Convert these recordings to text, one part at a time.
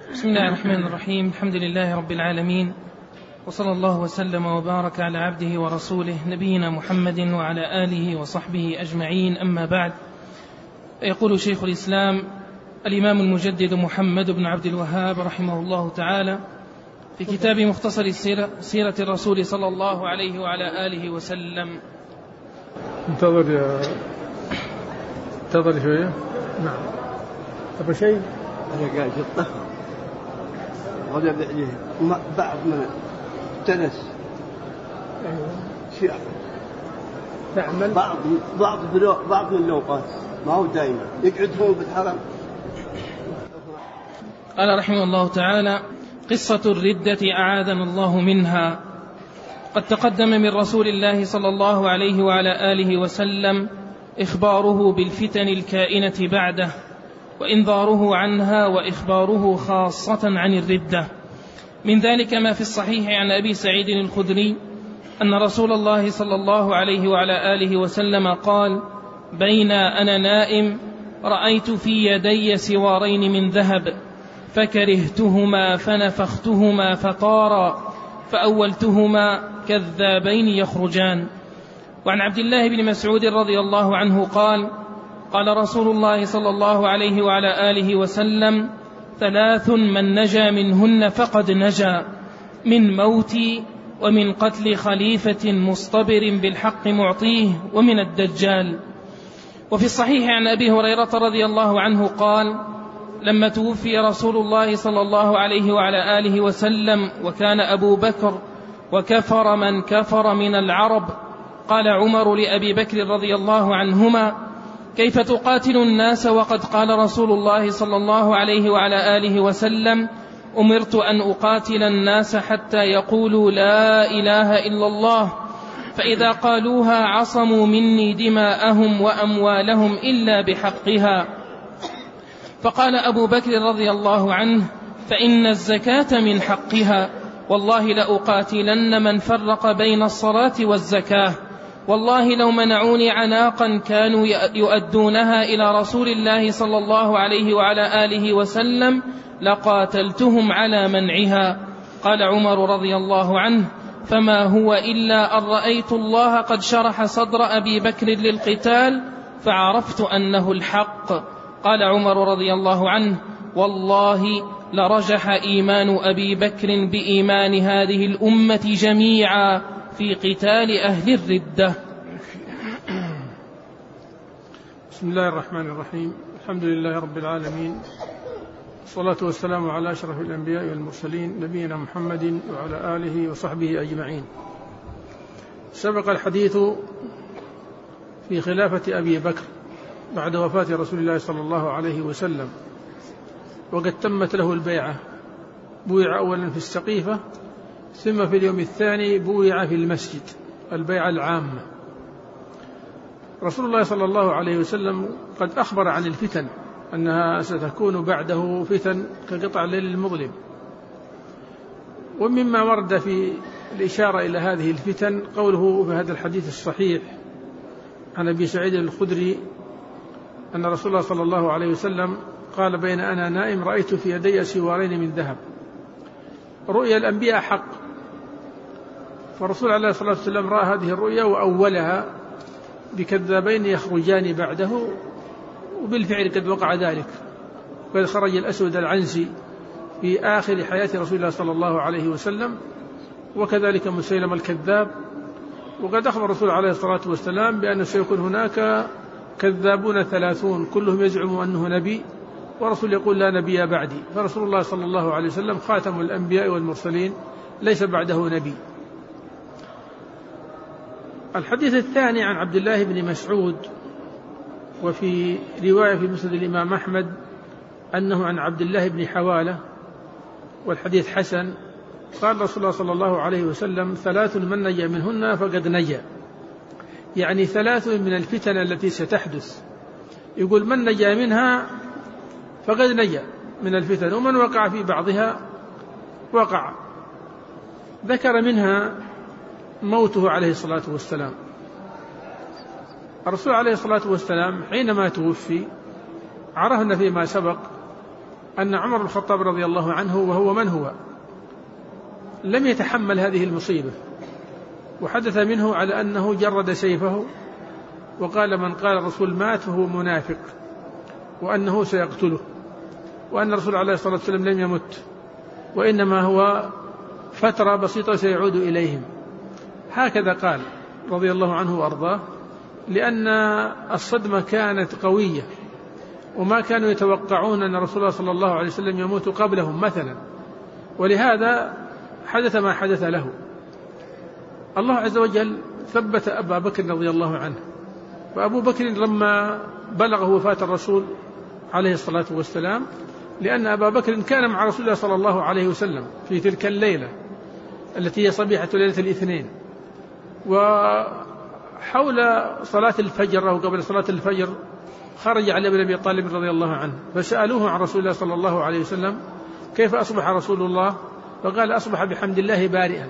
بسم الله الرحمن الرحيم. الحمد لله رب العالمين، وصلى الله وسلم وبارك على عبده ورسوله نبينا محمد وعلى آله وصحبه أجمعين، أما بعد. يقول شيخ الإسلام الإمام المجدد محمد بن عبد الوهاب رحمه الله تعالى في كتاب مختصر سيرة الرسول صلى الله عليه وعلى آله وسلم. انتظر شوية. نعم. طب شيء أنا قاعد في الطهر ولا بعديه بعض من تنس شيء تعمل بعض من الأوقات، ما هو دائما يقعد هون بالحرم. قال رحمه الله تعالى: قصة الردة أعاذنا الله منها. قد تقدم من رسول الله صلى الله عليه وعلى آله وسلم إخباره بالفتن الكائنة بعده، وإنذاره عنها، وإخباره خاصة عن الردة. من ذلك ما في الصحيح عن أبي سعيد الخدري أن رسول الله صلى الله عليه وعلى آله وسلم قال: بين أنا نائم رأيت في يدي سوارين من ذهب، فكرهتهما فنفختهما فطارا، فأولتهما كذابين يخرجان. وعن عبد الله بن مسعود رضي الله عنه قال: قال رسول الله صلى الله عليه وعلى آله وسلم: ثلاث من نجا منهن فقد نجا، من موتي، ومن قتل خليفة مصطبر بالحق معطيه، ومن الدجال. وفي الصحيح عن أبي هريرة رضي الله عنه قال: لما توفي رسول الله صلى الله عليه وعلى آله وسلم وكان أبو بكر وكفر من كفر من العرب، قال عمر لأبي بكر رضي الله عنهما: كيف تقاتل الناس وقد قال رسول الله صلى الله عليه وعلى آله وسلم: أمرت أن أقاتل الناس حتى يقولوا لا إله إلا الله، فإذا قالوها عصموا مني دماءهم وأموالهم إلا بحقها. فقال أبو بكر رضي الله عنه: فإن الزكاة من حقها، والله لأقاتلن من فرق بين الصلاة والزكاة، والله لو منعوني عناقا كانوا يؤدونها إلى رسول الله صلى الله عليه وعلى آله وسلم لقاتلتهم على منعها. قال عمر رضي الله عنه: فما هو إلا أن رأيت الله قد شرح صدر أبي بكر للقتال فعرفت أنه الحق. قال عمر رضي الله عنه: والله لرجح إيمان أبي بكر بإيمان هذه الأمة جميعا في قتال أهل الردة. بسم الله الرحمن الرحيم. الحمد لله رب العالمين، والصلاة والسلام على أشرف الأنبياء والمرسلين نبينا محمد وعلى آله وصحبه أجمعين. سبق الحديث في خلافة أبي بكر بعد وفاة رسول الله صلى الله عليه وسلم، وقد تمت له البيعة. بويع أولا في السقيفة، ثم في اليوم الثاني بويع في المسجد، البيعة العامة. رسول الله صلى الله عليه وسلم قد أخبر عن الفتن أنها ستكون بعده فتن كقطع الليل المظلم. ومما ورد في الإشارة إلى هذه الفتن قوله في هذا الحديث الصحيح عن أبي سعيد الخدري أن رسول الله صلى الله عليه وسلم قال: بين أنا نائم رأيت في يدي سوارين من ذهب. رؤيا الأنبياء حق، فالرسول عليه الصلاة والسلام رأى هذه الرؤيا وأولها بكذابين يخرجان بعده، وبالفعل قد وقع ذلك، وقد خرج الأسود العنسي في آخر حياة رسول الله صلى الله عليه وسلم، وكذلك مسيلم الكذاب. وقد أخبر الرسول عليه الصلاة والسلام بأنه سيكون هناك كذابون 30 كلهم يزعم أنه نبي، ورسول يقول لا نبي بعدي. فرسول الله صلى الله عليه وسلم خاتم الأنبياء والمرسلين، ليس بعده نبي. الحديث الثاني عن عبد الله بن مسعود، وفي رواية في مسند الإمام أحمد أنه عن عبد الله بن حوالة، والحديث حسن. قال رسول الله صلى الله عليه وسلم: ثلاث من نجا منهن فقد نجا، يعني 3 من الفتن التي ستحدث. يقول من نجا منها فقد نجا من الفتن، ومن وقع في بعضها وقع. ذكر منها موته عليه الصلاة والسلام. الرسول عليه الصلاة والسلام حينما توفي عرفنا فيما سبق أن عمر بن الخطاب رضي الله عنه وهو من هو لم يتحمل هذه المصيبة، وحدث منه على أنه جرد سيفه وقال من قال الرسول مات فهو منافق، وأنه سيقتله، وأن الرسول عليه الصلاة والسلام لم يمت، وإنما هو فترة بسيطة سيعود إليهم. هكذا قال رضي الله عنه وأرضاه، لأن الصدمة كانت قوية، وما كانوا يتوقعون أن رسول الله صلى الله عليه وسلم يموت قبلهم مثلا، ولهذا حدث ما حدث له. الله عز وجل ثبت أبا بكر رضي الله عنه، وأبو بكر لما بلغه وفاة الرسول عليه الصلاة والسلام، لأن أبا بكر كان مع رسول الله صلى الله عليه وسلم في تلك الليلة التي هي صبيحة ليلة الاثنين، وحول صلاة الفجر أو قبل صلاة الفجر خرج علي بن أبي طالب رضي الله عنه، فسألوه عن رسول الله صلى الله عليه وسلم كيف أصبح رسول الله، فقال أصبح بحمد الله بارئا.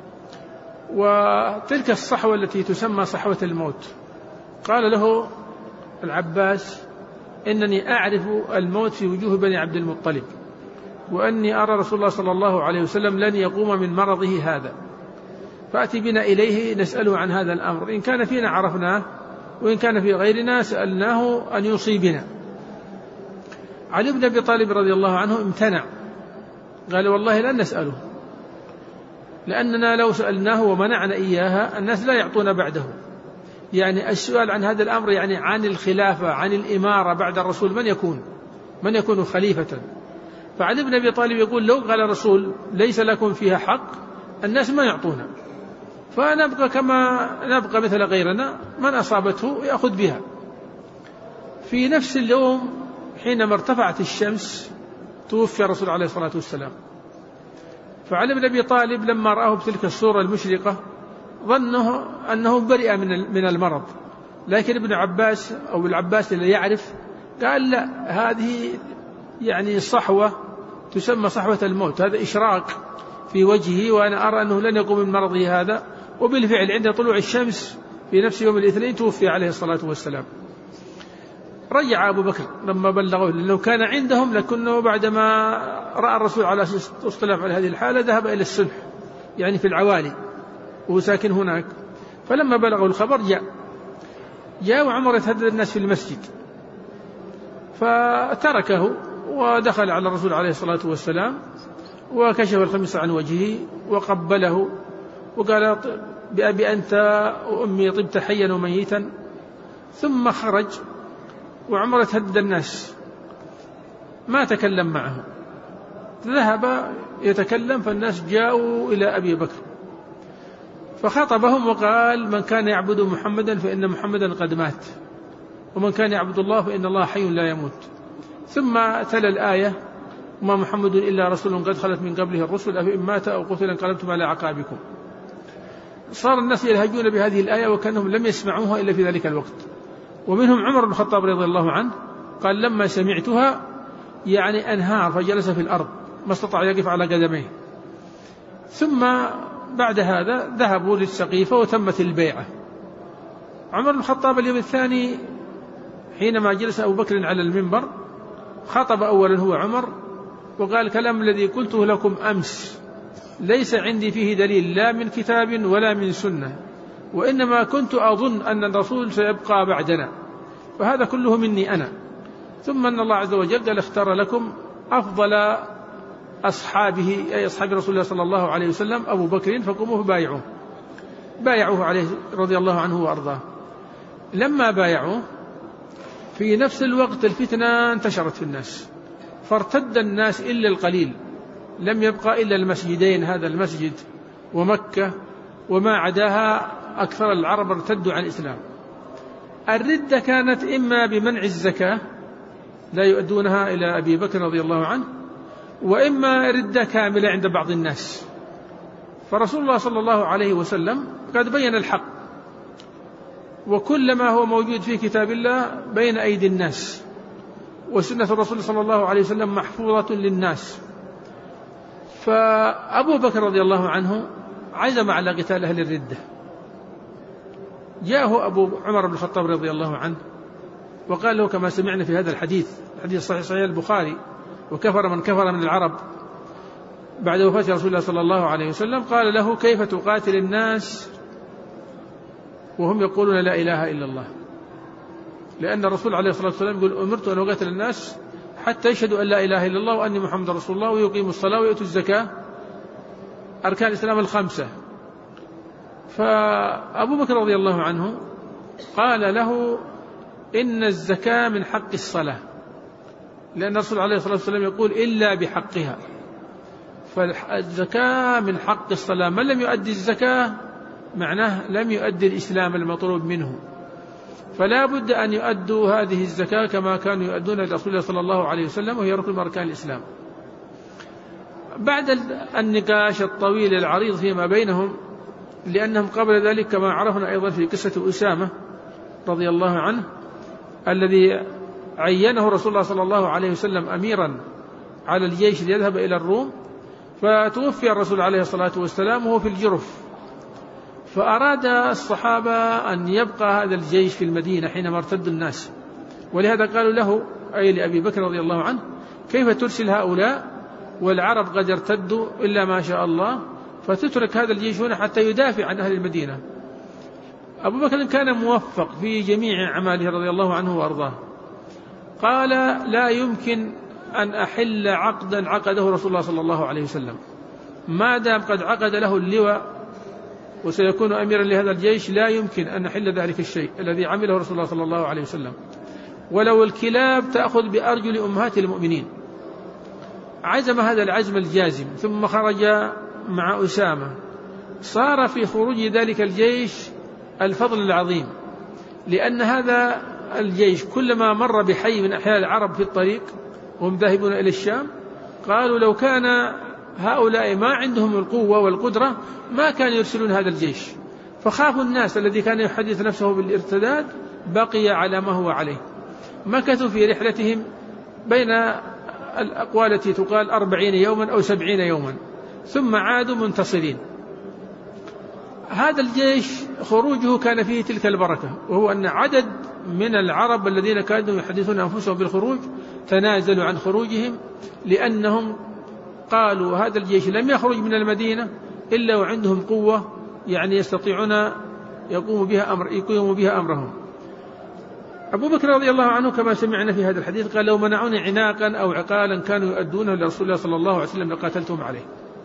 وتلك الصحوة التي تسمى صحوة الموت، قال له العباس إنني أعرف الموت في وجوه بني عبد المطلب، وأني أرى رسول الله صلى الله عليه وسلم لن يقوم من مرضه هذا، فأتي بنا إليه نسأله عن هذا الأمر، إن كان فينا عرفناه، وإن كان في غيرنا سألناه أن يصيبنا. علي بن أبي طالب رضي الله عنه امتنع، قال والله لن نسأله، لأننا لو سألناه ومنعنا إياها الناس لا يعطون بعده، يعني السؤال عن هذا الأمر يعني عن الخلافة، عن الإمارة بعد الرسول، من يكون خليفة. فعلي بن أبي طالب يقول لو قال الرسول ليس لكم فيها حق الناس ما يعطونا، فنبقى كما نبقى مثل غيرنا، من أصابته يأخذ بها. في نفس اليوم حينما ارتفعت الشمس توفي الرسول عليه الصلاة والسلام، فعلي بن أبي طالب لما رآه بتلك الصورة المشرقة ظنه أنه برئ من المرض، لكن ابن عباس أو العباس اللي يعرف قال لا، هذه يعني صحوة تسمى صحوة الموت، هذا إشراق في وجهه، وأنا أرى أنه لن يقوم من مرضه هذا. وبالفعل عند طلوع الشمس في نفس يوم الاثنين توفي عليه الصلاة والسلام. رجع أبو بكر لما بلغه، لأنه كان عندهم، لكنه بعدما رأى الرسول عليه الصلاة والسلام على هذه الحالة ذهب إلى السلح، يعني في العوالي وهو ساكن هناك. فلما بلغه الخبر جاء وعمر يتهدد الناس في المسجد، فتركه ودخل على الرسول عليه الصلاة والسلام وكشف الخميص عن وجهه وقبله وقال بأبي أنت وأمي طبت حيا وميتا، ثم خرج. وعمر يتهدد الناس ما تكلم معه، ذهب يتكلم، فالناس جاءوا إلى أبي بكر فخاطبهم وقال من كان يعبد محمدا فإن محمدا قد مات، ومن كان يعبد الله فإن الله حي لا يموت. ثم تلا الآية وما محمد إلا رسول قد خلت من قبله الرسل أفإن مات أو قتل انقلبتم على أعقابكم. صار الناس يلهجون بهذه الآية وكأنهم لم يسمعوها إلا في ذلك الوقت، ومنهم عمر بن الخطاب رضي الله عنه قال لما سمعتها يعني أنهار فجلس في الأرض ما استطاع يقف على قدميه. ثم بعد هذا ذهبوا للسقيفة وتمت البيعة. عمر بن الخطاب اليوم الثاني حينما جلس أبو بكر على المنبر خطب أولا هو عمر وقال الكلام الذي قلته لكم أمس ليس عندي فيه دليل لا من كتاب ولا من سنة، وإنما كنت أظن أن الرسول سيبقى بعدنا، فهذا كله مني أنا. ثم أن الله عز وجل قال اختار لكم أفضل أصحابه أي أصحاب رسول الله صلى الله عليه وسلم أبو بكر فقوموا بايعوه عليه رضي الله عنه وأرضاه. لما بايعوه في نفس الوقت الفتنة انتشرت في الناس، فارتد الناس إلا القليل، لم يبقى إلا المسجدين، هذا المسجد ومكة، وما عداها أكثر العرب ارتدوا عن الإسلام. الردة كانت إما بمنع الزكاة لا يؤدونها إلى أبي بكر رضي الله عنه، وإما ردة كاملة عند بعض الناس. فرسول الله صلى الله عليه وسلم قد بين الحق، وكل ما هو موجود في كتاب الله بين أيدي الناس، وسنة الرسول صلى الله عليه وسلم محفوظة للناس. فأبو بكر رضي الله عنه عزم على قتال أهل الردة. جاءه أبو عمر بن الخطاب رضي الله عنه وقال له كما سمعنا في هذا الحديث صحيح البخاري وكفر من كفر من العرب بعد وفاة رسول الله صلى الله عليه وسلم، قال له: كيف تقاتل الناس وهم يقولون لا إله إلا الله؟ لأن الرسول عليه الصلاة والسلام يقول: أمرت أن أقاتل الناس حتى يشهدوا أن لا إله إلا الله وأني محمد رسول الله ويقيموا الصلاة ويؤتوا الزكاة، أركان الإسلام الخمسة. فأبو بكر رضي الله عنه قال له: إن الزكاة من حق الصلاة، لأن الرسول عليه الصلاة والسلام يقول: إلا بحقها، فالزكاة من حق الصلاة، من لم يؤدي الزكاة معناه لم يؤدي الإسلام المطلوب منه، فلا بد أن يؤدوا هذه الزكاة كما كانوا يؤدون لرسول الله صلى الله عليه وسلم، وهي ركن من أركان الإسلام. بعد النقاش الطويل العريض فيما بينهم، لأنهم قبل ذلك كما عرفنا أيضا في قصة أسامة رضي الله عنه الذي عينه رسول الله صلى الله عليه وسلم أميرا على الجيش ليذهب إلى الروم، فتوفي الرسول عليه الصلاة والسلام وهو في الجرف، فأراد الصحابة أن يبقى هذا الجيش في المدينة حينما ارتد الناس، ولهذا قالوا له أي لأبي بكر رضي الله عنه: كيف ترسل هؤلاء والعرب قد ارتدوا إلا ما شاء الله، فتترك هذا الجيش هنا حتى يدافع عن أهل المدينة؟ أبو بكر كان موفق في جميع أعماله رضي الله عنه وأرضاه، قال: لا يمكن أن أحل عقدا عقده رسول الله صلى الله عليه وسلم، ما دام قد عقد له اللواء وسيكون أميرا لهذا الجيش، لا يمكن أن نحل ذلك الشيء الذي عمله رسول الله صلى الله عليه وسلم، ولو الكلاب تأخذ بأرجل أمهات المؤمنين. عزم هذا العزم الجازم، ثم خرج مع أسامة. صار في خروج ذلك الجيش الفضل العظيم، لأن هذا الجيش كلما مر بحي من أحياء العرب في الطريق وهم ذاهبون إلى الشام، قالوا: لو كان هؤلاء ما عندهم القوة والقدرة ما كانوا يرسلون هذا الجيش، فخافوا الناس الذي كان يحدث نفسه بالارتداد بقي على ما هو عليه. مكثوا في رحلتهم بين الأقوال التي تقال 40 يوما أو 70 يوما، ثم عادوا منتصرين. هذا الجيش خروجه كان فيه تلك البركة، وهو أن عدد من العرب الذين كانوا يحدثون أنفسهم بالخروج تنازلوا عن خروجهم، لأنهم قالوا: هذا الجيش لم يخرج من المدينة إلا وعندهم قوة يعني يستطيعون يقوموا بها أمرهم. أبو بكر رضي الله عنه كما سمعنا في هذا الحديث قال: لو منعوني عناقا أو عقالا كانوا يؤدونه لرسول الله صلى الله عليه وسلم لقاتلتهم عليه.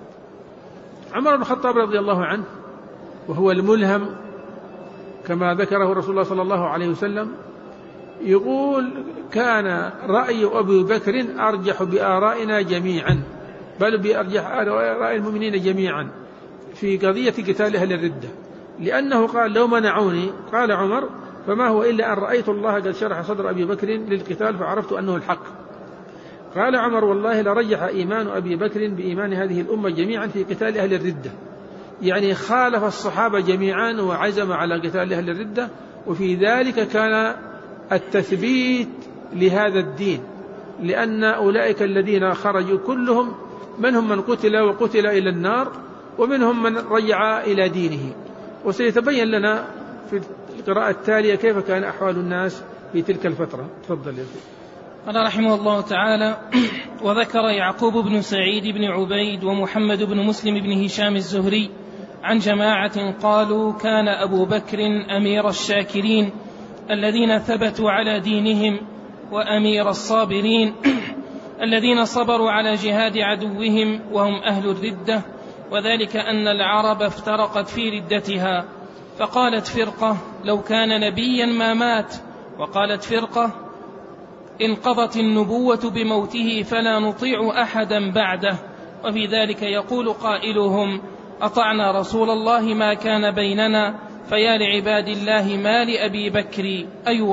عمر بن الخطاب رضي الله عنه وهو الملهم كما ذكره رسول الله صلى الله عليه وسلم يقول: كان رأي أبي بكر أرجح بآرائنا جميعا، بل بأرجح آراء المؤمنين جميعا في قضية قتال أهل الردة، لأنه قال: لو منعوني، قال عمر: فما هو إلا أن رأيت الله قد شرح صدر أبي بكر للقتال فعرفت أنه الحق. قال عمر: والله لرجح إيمان أبي بكر بإيمان هذه الأمة جميعا في قتال أهل الردة، يعني خالف الصحابة جميعا وعزم على قتال أهل الردة، وفي ذلك كان التثبيت لهذا الدين، لأن أولئك الذين خرجوا كلهم منهم من قتل وقتل إلى النار، ومنهم من رجع إلى دينه. وسيتبين لنا في القراءة التالية كيف كان أحوال الناس في تلك الفترة. تفضل يا سيدي. قال رحمه الله تعالى: وذكر يعقوب بن سعيد بن عبيد ومحمد بن مسلم بن هشام الزهري عن جماعة قالوا: كان أبو بكر أمير الشاكرين الذين ثبتوا على دينهم، وأمير الصابرين الذين صبروا على جهاد عدوهم وهم أهل الردة، وذلك أن العرب افترقت في ردتها، فقالت فرقة: لو كان نبيا ما مات، وقالت فرقة: انقضت النبوة بموته فلا نطيع أحدا بعده. وفي ذلك يقول قائلهم: أطعنا رسول الله ما كان بيننا، فيا لعباد الله ما لأبي بكر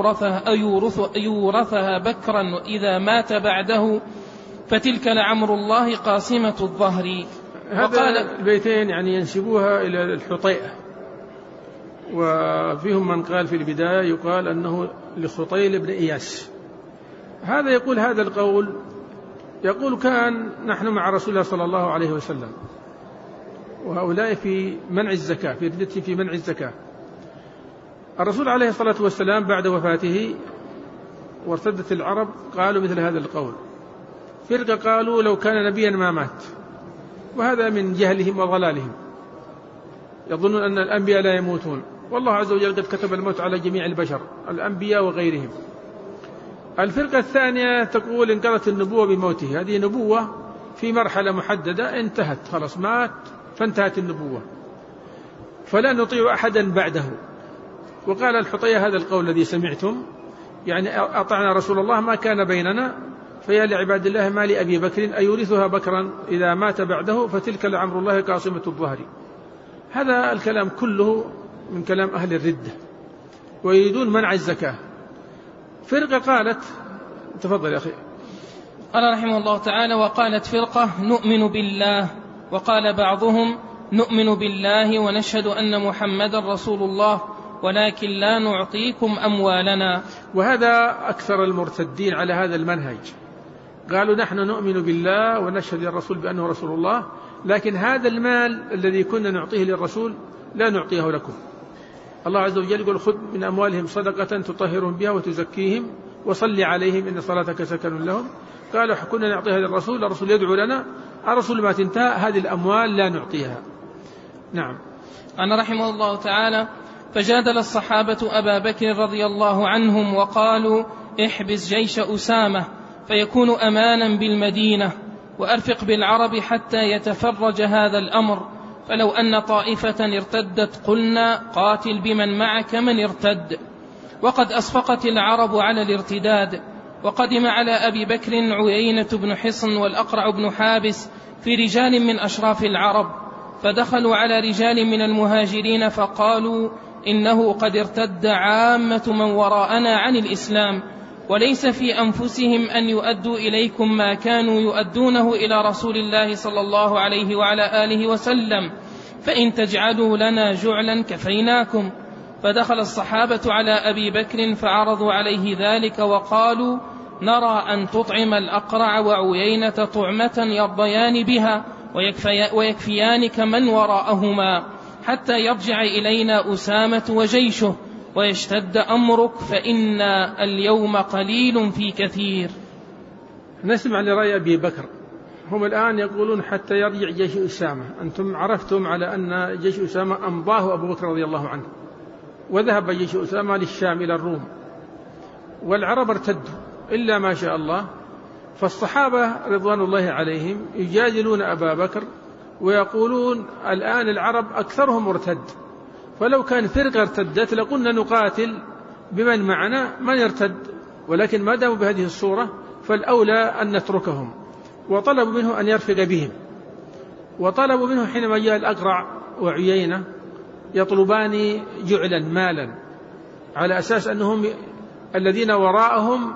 أيورثها بكرا إذا مات بعده، فتلك لعمر الله قاسمة الظهر. هذا البيتين يعني ينسبوها إلى الحطيئة، وفيهم من قال في البداية يقال أنه لخطيل بن إياس. هذا يقول هذا القول، يقول: كان نحن مع رسول الله صلى الله عليه وسلم، وهؤلاء في منع الزكاة، في ردته في منع الزكاة. الرسول عليه الصلاة والسلام بعد وفاته وارتدت العرب قالوا مثل هذا القول، فرقة قالوا لو كان نبيا ما مات، وهذا من جهلهم وضلالهم، يظنون أن الأنبياء لا يموتون، والله عز وجل قد كتب الموت على جميع البشر الأنبياء وغيرهم. الفرقة الثانية تقول انقضت النبوة بموته، هذه نبوة في مرحلة محددة انتهت، خلاص مات فانتهت النبوة، فلا نطيع أحدا بعده. وقال الحطية هذا القول الذي سمعتم، يعني أطعنا رسول الله ما كان بيننا، فيا لعباد الله ما لأبي بكر أيورثها بكرا إذا مات بعده فتلك لعمر الله قاصمة الظهر. هذا الكلام كله من كلام أهل الردة، ويريدون منع الزكاة. فرقة قالت، تفضل يا أخي. قال رحمه الله تعالى: وقالت فرقة نؤمن بالله، وقال بعضهم نؤمن بالله ونشهد أن محمدا رسول الله ولكن لا نعطيكم أموالنا. وهذا أكثر المرتدين على هذا المنهج، قالوا نحن نؤمن بالله ونشهد للرسول بأنه رسول الله، لكن هذا المال الذي كنا نعطيه للرسول لا نعطيه لكم. الله عز وجل يقول خذ من أموالهم صدقة تطهرهم بها وتزكيهم وصل عليهم إن صلاتك سكن لهم. قالوا كنا نعطيها للرسول، الرسول يدعو لنا، الرسول ما تنتهى هذه الأموال لا نعطيها. نعم. أنا رحمه الله تعالى: فجادل الصحابة أبا بكر رضي الله عنهم وقالوا احبس جيش أسامة فيكون أمانا بالمدينة، وأرفق بالعرب حتى يتفرج هذا الأمر، فلو أن طائفة ارتدت قلنا قاتل بمن معك من ارتد. وقد أصفقت العرب على الارتداد، وقدم على أبي بكر عيينة بن حصن والأقرع بن حابس في رجال من أشراف العرب، فدخلوا على رجال من المهاجرين فقالوا إنه قد ارتد عامة من وراءنا عن الإسلام، وليس في أنفسهم أن يؤدوا إليكم ما كانوا يؤدونه إلى رسول الله صلى الله عليه وعلى آله وسلم، فإن تجعلوا لنا جعلا كفيناكم. فدخل الصحابة على أبي بكر فعرضوا عليه ذلك وقالوا نرى أن تطعم الأقرع وعيينة طعمة يرضيان بها ويكفيانك من وراءهما حتى يرجع إلينا أسامة وجيشه ويشتد أمرك، فإن اليوم قليل في كثير. نسمع لرأي أبي بكر، هم الآن يقولون حتى يرجع جيش أسامة. أنتم عرفتم على أن جيش أسامة أمضاه أبو بكر رضي الله عنه، وذهب جيش أسامة للشام إلى الروم، والعرب ارتدوا إلا ما شاء الله. فالصحابة رضوان الله عليهم يجادلون أبا بكر ويقولون الآن العرب أكثرهم مرتد، فلو كان فرقة ارتدت لقلنا نقاتل بمن معنا من ارتد، ولكن ما داموا بهذه الصورة فالأولى أن نتركهم. وطلبوا منه أن يرفق بهم، وطلبوا منه حينما جاء الأقرع وعيينة يطلبان جعلا مالا على أساس أنهم الذين وراءهم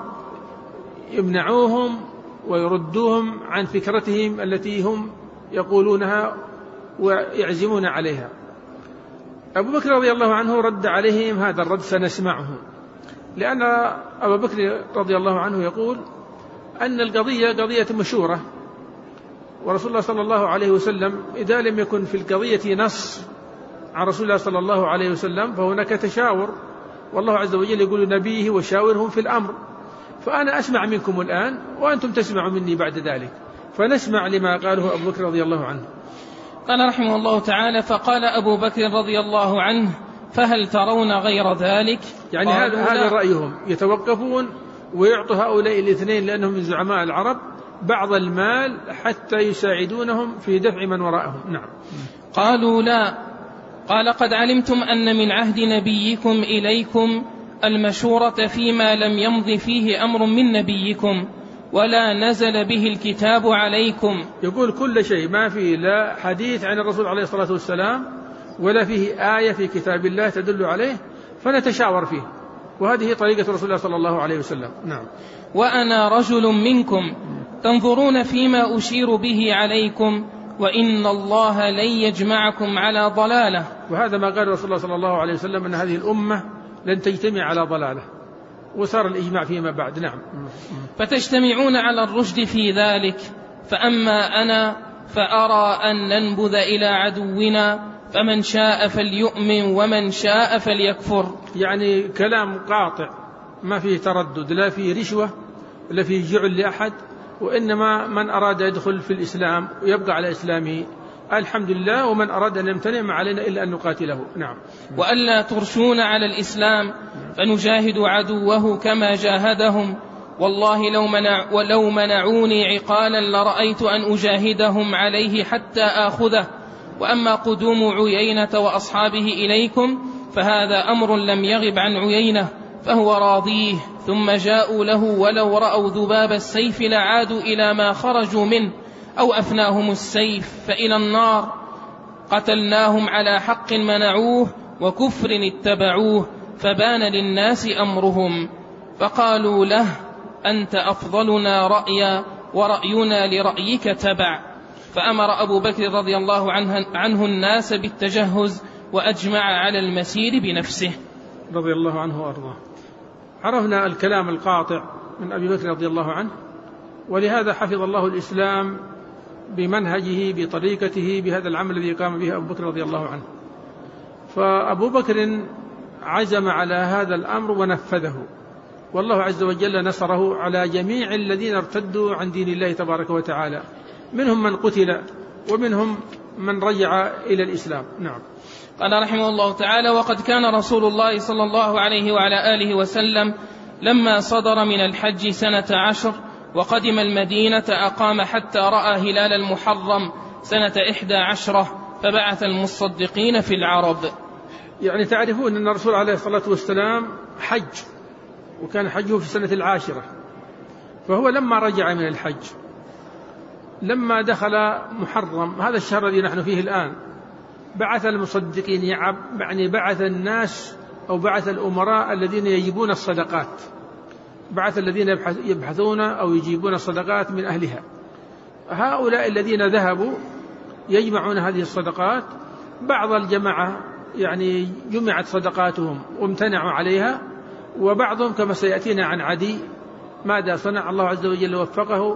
يمنعوهم ويردوهم عن فكرتهم التي هم يقولونها ويعزمون عليها. أبو بكر رضي الله عنه رد عليهم هذا الرد سنسمعه، لأن أبو بكر رضي الله عنه يقول أن القضية قضية مشورة، ورسول الله صلى الله عليه وسلم إذا لم يكن في القضية نص عن رسول الله صلى الله عليه وسلم فهناك تشاور، والله عز وجل يقول نبيه وشاورهم في الأمر، فأنا أسمع منكم الآن وأنتم تسمعوا مني بعد ذلك، فنسمع لما قاله أبو بكر رضي الله عنه. قال رحمه الله تعالى: فقال أبو بكر رضي الله عنه فهل ترون غير ذلك؟ يعني هذا رأيهم، يتوقفون ويعطوا هؤلاء الاثنين لأنهم من زعماء العرب بعض المال حتى يساعدونهم في دفع من وراءهم. نعم. قالوا لا. قال قد علمتم أن من عهد نبيكم إليكم المشورة فيما لم يمض فيه أمر من نبيكم ولا نزل به الكتاب عليكم. يقول كل شيء ما فيه لا حديث عن الرسول عليه الصلاة والسلام ولا فيه آية في كتاب الله تدل عليه فنتشاور فيه، وهذه طريقة رسول الله صلى الله عليه وسلم. نعم. وأنا رجل منكم تنظرون فيما أشير به عليكم وإن الله لن يجمعكم على ضلالة. وهذا ما قال رسول الله صلى الله عليه وسلم أن هذه الأمة لن تجتمع على ضلالة، وصار الإجماع فيما بعد. نعم. فتجتمعون على الرشد في ذلك، فأما أنا فأرى أن ننبذ إلى عدونا، فمن شاء فليؤمن ومن شاء فليكفر. يعني كلام قاطع ما فيه تردد، لا فيه رشوة ولا فيه جعل لأحد وإنما من أراد يدخل في الإسلام ويبقى على إسلامه الحمد لله، ومن أراد أن يمتنع ما علينا إلا أن نقاتله. نعم. وألا ترشون على الإسلام فنجاهد عدوه كما جاهدهم، والله لو منعوني عقالا لرأيت أن أجاهدهم عليه حتى آخذه، وأما قدوم عيينة وأصحابه إليكم فهذا أمر لم يغب عن عيينة فهو راضيه، ثم جاءوا له ولو رأوا ذباب السيف لعادوا إلى ما خرجوا منه، أو أفناهم السيف فإلى النار، قتلناهم على حق منعوه وكفر اتبعوه، فبان للناس أمرهم، فقالوا له أنت أفضلنا رأيا ورأينا لرأيك تبع، فأمر أبو بكر رضي الله عنه الناس بالتجهز وأجمع على المسير بنفسه رضي الله عنه وأرضاه. عرفنا الكلام القاطع من أبي بكر رضي الله عنه، ولهذا حفظ الله الإسلام بمنهجه بطريقته بهذا العمل الذي قام به أبو بكر رضي الله عنه. فأبو بكر عزم على هذا الأمر ونفذه، والله عز وجل نصره على جميع الذين ارتدوا عن دين الله تبارك وتعالى، منهم من قتل ومنهم من رجع إلى الإسلام. نعم. قال رحمه الله تعالى: وقد كان رسول الله صلى الله عليه وعلى آله وسلم لما صدر من الحج 12 وقدم المدينة أقام حتى رأى هلال المحرم 11 فبعث المصدقين في العرب. يعني تعرفون أن الرسول عليه الصلاة والسلام حج، وكان حجه في السنة 10، فهو لما رجع من الحج لما دخل محرم هذا الشهر الذي نحن فيه الآن بعث المصدقين، يعني بعث الناس أو بعث الأمراء الذين يجيبون الصدقات، بعث الذين يبحثون أو يجيبون الصدقات من أهلها. هؤلاء الذين ذهبوا يجمعون هذه الصدقات، بعض الجماعة يعني جمعت صدقاتهم وامتنعوا عليها، وبعضهم كما سيأتينا عن عدي ماذا صنع، الله عز وجل وفقه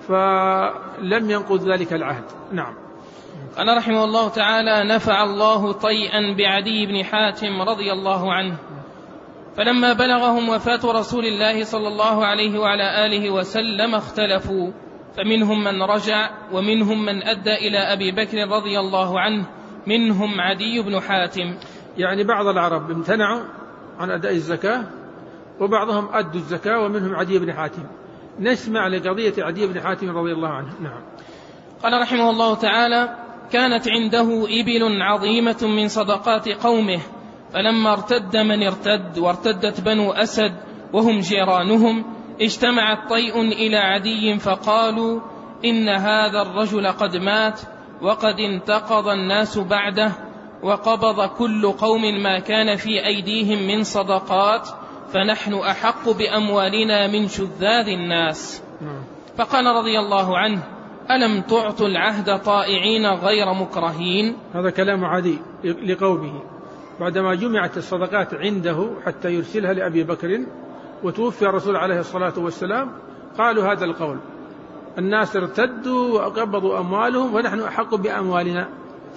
فلم ينقض ذلك العهد. نعم. قال رحمه الله تعالى: نفع الله طيئا بعدي بن حاتم رضي الله عنه، فلما بلغهم وفاة رسول الله صلى الله عليه وعلى آله وسلم اختلفوا، فمنهم من رجع ومنهم من أدى إلى أبي بكر رضي الله عنه، منهم عدي بن حاتم. يعني بعض العرب امتنعوا عن أداء الزكاة وبعضهم أدوا الزكاة، ومنهم عدي بن حاتم. نسمع لقضية عدي بن حاتم رضي الله عنه. نعم. قال رحمه الله تعالى: كانت عنده إبل عظيمة من صدقات قومه، فلما ارتد من ارتد وارتدت بنو أسد وهم جيرانهم اجتمعت طيء إلى عدي فقالوا: إن هذا الرجل قد مات وقد انتقض الناس بعده، وقبض كل قوم ما كان في أيديهم من صدقات، فنحن أحق بأموالنا من شذاذ الناس. فقال رضي الله عنه: ألم تعطوا العهد طائعين غير مكرهين؟ هذا كلام عدي لقومه بعدما جمعت الصدقات عنده حتى يرسلها لأبي بكر، وتوفي الرسول عليه الصلاة والسلام، قالوا هذا القول: الناس ارتدوا وقبضوا أموالهم ونحن أحق بأموالنا،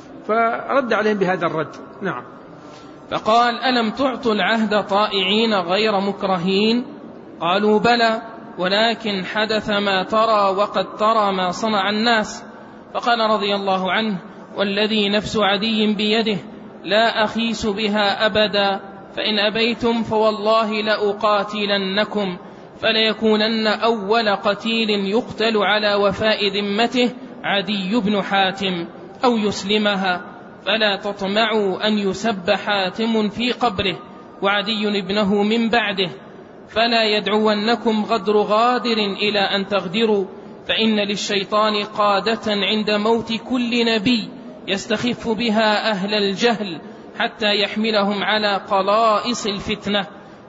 فرد عليهم بهذا الرد. نعم. فقال: ألم تعطوا العهد طائعين غير مكرهين؟ قالوا: بلى، ولكن حدث ما ترى وقد ترى ما صنع الناس. فقال رضي الله عنه: والذي نفس عدي بيده لا أخيس بها أبدا، فإن أبيتم فوالله لأقاتلنكم، فليكونن أول قتيل يقتل على وفاء ذمته عدي بن حاتم أو يسلمها، فلا تطمعوا أن يسب حاتم في قبره وعدي ابنه من بعده، فلا يدعونكم غادر إلى أن تغدروا، فإن للشيطان قادة عند موت كل نبي يستخف بها أهل الجهل حتى يحملهم على قلائص الفتنة،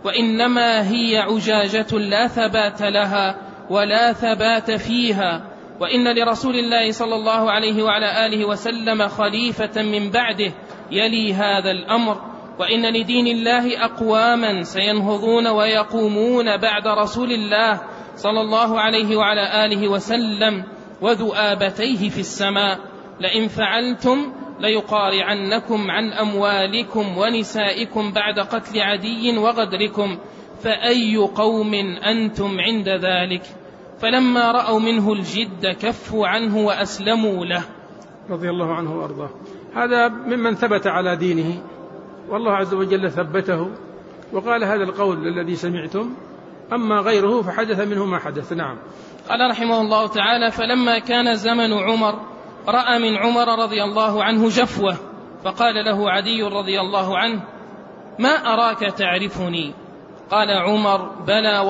وإنما هي عجاجة لا ثبات لها ولا ثبات فيها، وإن لرسول الله صلى الله عليه وعلى آله وسلم خليفة من بعده يلي هذا الأمر، وإن لدين الله أقواما سينهضون ويقومون بعد رسول الله صلى الله عليه وعلى آله وسلم وذؤابتيه في السماء، لئن فعلتم ليقارعنكم عن أموالكم ونسائكم بعد قتل عدي وغدركم، فأي قوم أنتم عند ذلك؟ فلما رأوا منه الجد كفوا عنه وأسلموا له رضي الله عنه وأرضاه. هذا ممن ثبت على دينه، والله عز وجل ثبته وقال هذا القول الذي سمعتم، أما غيره فحدث منه ما حدث. نعم. قال رحمه الله تعالى: فلما كان زمن عمر رأى من عمر رضي الله عنه جفوة، فقال له عدي رضي الله عنه: ما أراك تعرفني؟ قال عمر: بلى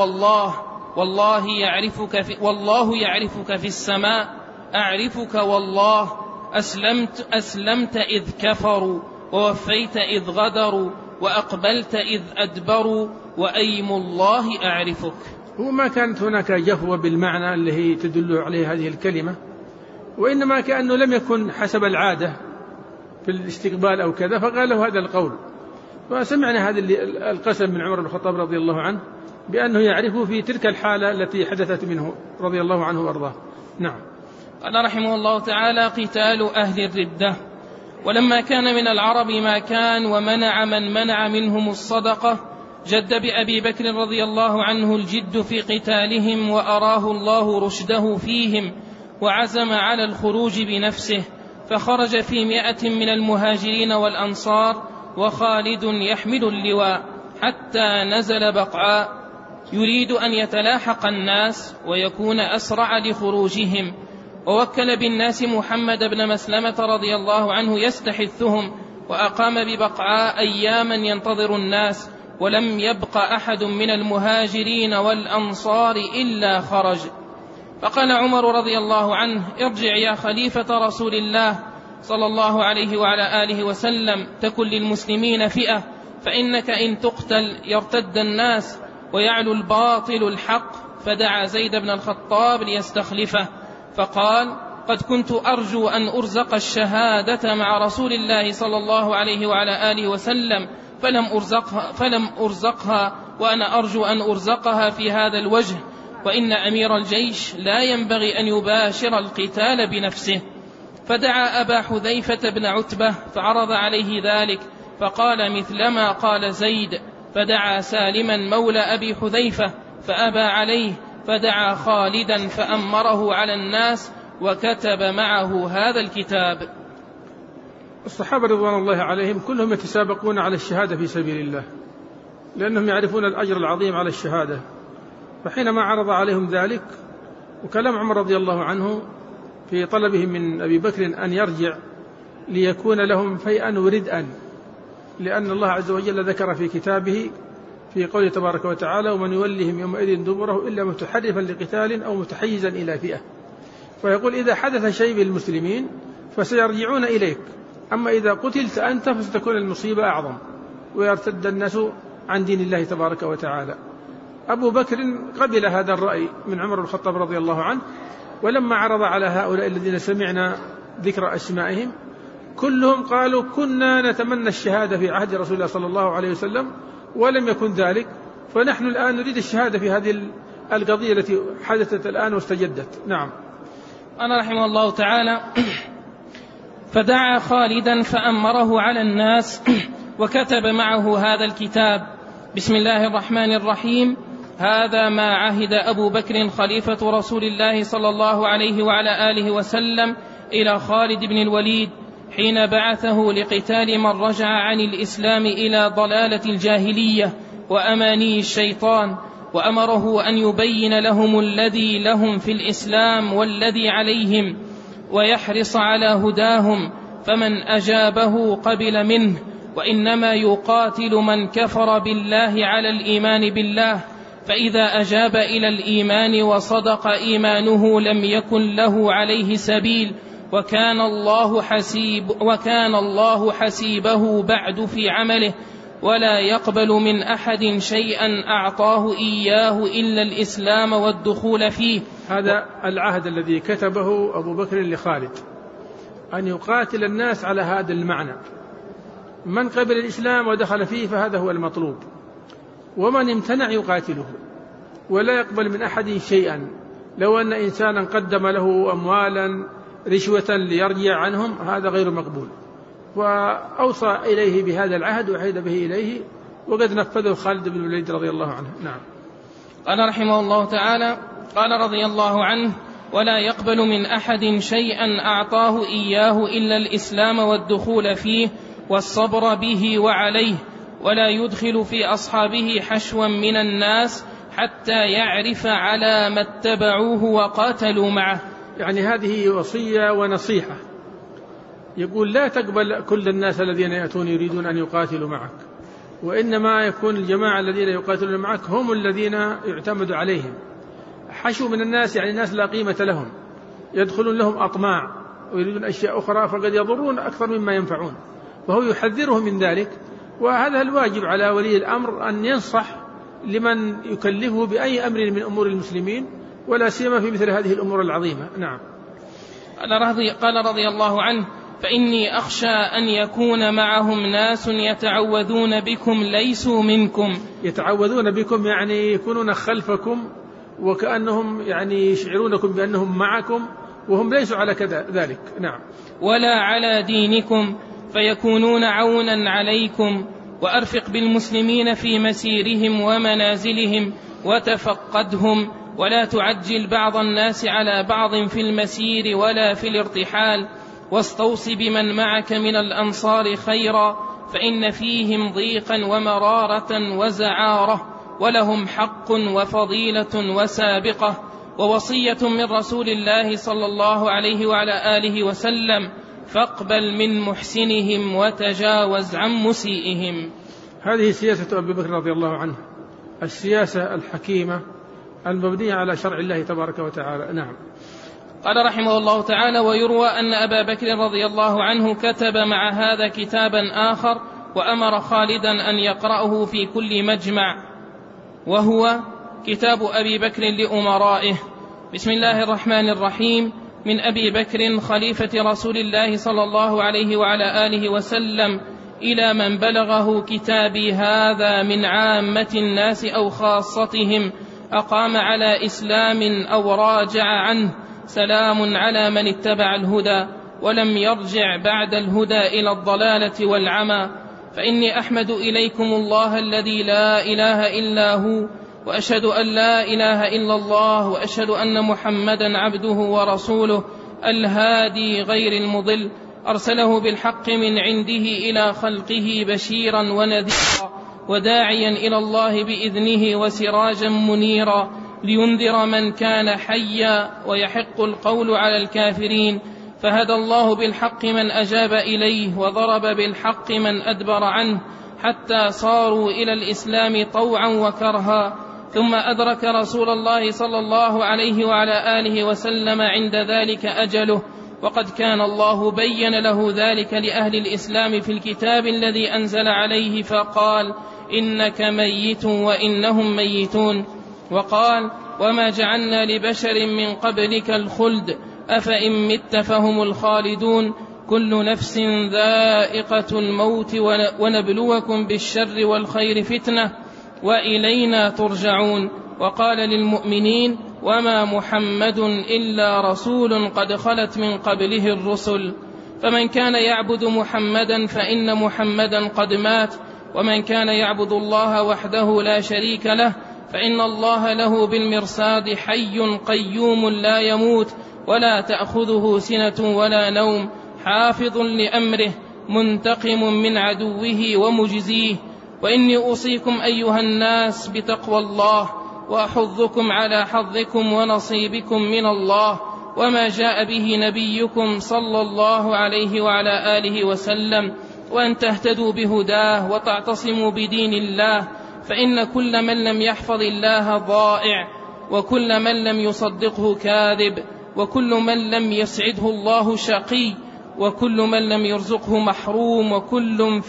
والله يعرفك في السماء، أعرفك والله، أسلمت إذ كفروا، ووفيت إذ غدروا، وأقبلت إذ أدبروا، وأيم الله أعرفك. وما كانت هناك جفوة بالمعنى اللي هي تدل عليه هذه الكلمة، وإنما كأنه لم يكن حسب العادة في الاستقبال أو كذا، فقال له هذا القول. فسمعنا هذا القسم من عمر بن الخطاب رضي الله عنه بأنه يعرفه في تلك الحالة التي حدثت منه رضي الله عنه وأرضاه. نعم. قال رحمه الله تعالى: قتال أهل الردة. ولما كان من العرب ما كان ومنع من منع منهم الصدقة، جد بأبي بكر رضي الله عنه الجد في قتالهم، وأراه الله رشده فيهم، وعزم على الخروج بنفسه، فخرج في 100 من المهاجرين والأنصار، وخالد يحمل اللواء، حتى نزل بقعاء، يريد أن يتلاحق الناس ويكون أسرع لخروجهم، ووكل بالناس محمد بن مسلمة رضي الله عنه يستحثهم، وأقام ببقعاء أياما ينتظر الناس، ولم يبق أحد من المهاجرين والأنصار إلا خرج. فقال عمر رضي الله عنه: ارجع يا خليفة رسول الله صلى الله عليه وعلى آله وسلم، تكن للمسلمين فئة، فإنك إن تقتل يرتد الناس ويعلو الباطل الحق. فدعا زيد بن الخطاب ليستخلفه، فقال: قد كنت أرجو أن أرزق الشهادة مع رسول الله صلى الله عليه وعلى آله وسلم، فلم أرزقها، وأنا أرجو أن أرزقها في هذا الوجه، وإن أمير الجيش لا ينبغي أن يباشر القتال بنفسه. فدعا أبا حذيفة بن عتبة فعرض عليه ذلك، فقال مثلما قال زيد، فدعا سالما مولى أبي حذيفة فأبى عليه، فدعا خالدا فأمره على الناس، وكتب معه هذا الكتاب. الصحابة رضوان الله عليهم كلهم يتسابقون على الشهادة في سبيل الله، لأنهم يعرفون الأجر العظيم على الشهادة. فحينما عرض عليهم ذلك، وكلام عمر رضي الله عنه في طلبهم من أبي بكر أن يرجع ليكون لهم فيئا وردءا، لأن الله عز وجل ذكر في كتابه في قوله تبارك وتعالى: ومن يولهم يومئذ دبره إلا متحرفا لقتال أو متحيزا إلى فئة. فيقول إذا حدث شيء بالمسلمين فسيرجعون إليك، أما إذا قتلت أنت فستكون المصيبة أعظم ويرتد الناس عن دين الله تبارك وتعالى. أبو بكر قبل هذا الرأي من عمر بن الخطاب رضي الله عنه، ولما عرض على هؤلاء الذين سمعنا ذكر أسمائهم كلهم قالوا: كنا نتمنى الشهادة في عهد رسول الله صلى الله عليه وسلم ولم يكن ذلك، فنحن الآن نريد الشهادة في هذه القضية التي حدثت الآن واستجدت. نعم. قال رحمه الله تعالى: فدعا خالدا فأمره على الناس، وكتب معه هذا الكتاب. بسم الله الرحمن الرحيم. هذا ما عهد أبو بكر خليفة رسول الله صلى الله عليه وعلى آله وسلم إلى خالد بن الوليد حين بعثه لقتال من رجع عن الإسلام إلى ضلالة الجاهلية وأماني الشيطان، وأمره أن يبين لهم الذي لهم في الإسلام والذي عليهم، ويحرص على هداهم، فمن أجابه قبل منه، وإنما يقاتل من كفر بالله على الإيمان بالله، فإذا أجاب إلى الإيمان وصدق إيمانه لم يكن له عليه سبيل، وكان الله حسيبه بعد في عمله، ولا يقبل من أحد شيئا أعطاه إياه إلا الإسلام والدخول فيه. هذا العهد الذي كتبه أبو بكر لخالد، أن يقاتل الناس على هذا المعنى، من قبل الإسلام ودخل فيه فهذا هو المطلوب، ومن امتنع يقاتله ولا يقبل من أحد شيئا. لو أن إنسانا قدم له أموالا رشوة ليرجع عنهم هذا غير مقبول، وأوصى إليه بهذا العهد وعهد به إليه، وقد نفذه خالد بن الوليد رضي الله عنه. نعم. قال رحمه الله تعالى: قال رضي الله عنه: ولا يقبل من أحد شيئا أعطاه إياه إلا الإسلام والدخول فيه والصبر به وعليه، ولا يدخل في أصحابه حشوا من الناس حتى يعرف على ما اتبعوه وقاتلوا معه. يعني هذه وصية ونصيحة. يقول: لا تقبل كل الناس الذين يأتون يريدون أن يقاتلوا معك، وإنما يكون الجماعة الذين يقاتلون معك هم الذين يعتمد عليهم. حشو من الناس يعني الناس لا قيمة لهم، يدخلون لهم أطماع ويريدون أشياء أخرى فقد يضرون أكثر مما ينفعون، وهو يحذرهم من ذلك. وهذا الواجب على ولي الأمر أن ينصح لمن يكلفه بأي أمر من أمور المسلمين، ولا سيما في مثل هذه الأمور العظيمة. نعم. قال رضي الله عنه: فإني أخشى أن يكون معهم ناس يتعوذون بكم ليسوا منكم. يتعوذون بكم يعني يكونون خلفكم، وكأنهم يعني يشعرونكم بأنهم معكم وهم ليسوا على ذلك. نعم. ولا على دينكم فيكونون عونا عليكم. وأرفق بالمسلمين في مسيرهم ومنازلهم وتفقدهم، ولا تعجل بعض الناس على بعض في المسير ولا في الارتحال. واستوص بمن معك من الأنصار خيرا، فإن فيهم ضيقا ومرارة وزعارة، ولهم حق وفضيلة وسابقة. ووصية من رسول الله صلى الله عليه وعلى آله وسلم: فاقبل من محسنهم وتجاوز عن مسيئهم. هذه سياسة أبي بكر رضي الله عنه، السياسة الحكيمة المبنية على شرع الله تبارك وتعالى. نعم. قال رحمه الله تعالى: ويروى أن أبا بكر رضي الله عنه كتب مع هذا كتابا آخر، وأمر خالدا أن يقرأه في كل مجمع، وهو كتاب أبي بكر لأمرائه. بسم الله الرحمن الرحيم. من أبي بكر خليفة رسول الله صلى الله عليه وعلى آله وسلم إلى من بلغه كتابي هذا من عامة الناس أو خاصتهم، أقام على إسلام أو راجع عنه، سلام على من اتبع الهدى ولم يرجع بعد الهدى إلى الضلالة والعمى. فإني أحمد إليكم الله الذي لا إله إلا هو، وأشهد أن لا إله إلا الله، وأشهد أن محمدا عبده ورسوله الهادي غير المضل، أرسله بالحق من عنده إلى خلقه بشيرا ونذيرا، وداعيا إلى الله بإذنه وسراجا منيرا، لينذر من كان حيا ويحق القول على الكافرين. فهدى الله بالحق من أجاب إليه، وضرب بالحق من أدبر عنه، حتى صاروا إلى الإسلام طوعا وكرها. ثم أدرك رسول الله صلى الله عليه وعلى آله وسلم عند ذلك أجله، وقد كان الله بين له ذلك لأهل الإسلام في الكتاب الذي أنزل عليه، فقال: إنك ميت وإنهم ميتون. وقال: وما جعلنا لبشر من قبلك الخلد أفإن مت فهم الخالدون، كل نفس ذائقة الموت، ونبلوكم بالشر والخير فتنة وإلينا ترجعون. وقال للمؤمنين: وما محمد إلا رسول قد خلت من قبله الرسل. فمن كان يعبد محمدا فإن محمدا قد مات، ومن كان يعبد الله وحده لا شريك له فإن الله له بالمرصاد حي قيوم لا يموت، ولا تأخذه سنة ولا نوم، حافظ لأمره، منتقم من عدوه ومجزيه. وإني أوصيكم أيها الناس بتقوى الله، وأحضكم على حظكم ونصيبكم من الله وما جاء به نبيكم صلى الله عليه وعلى آله وسلم، وأن تهتدوا بهداه وتعتصموا بدين الله، فإن كل من لم يحفظ الله ضائع، وكل من لم يصدقه كاذب، وكل من لم يسعده الله شقي، وكل من لم يرزقه محروم، وكل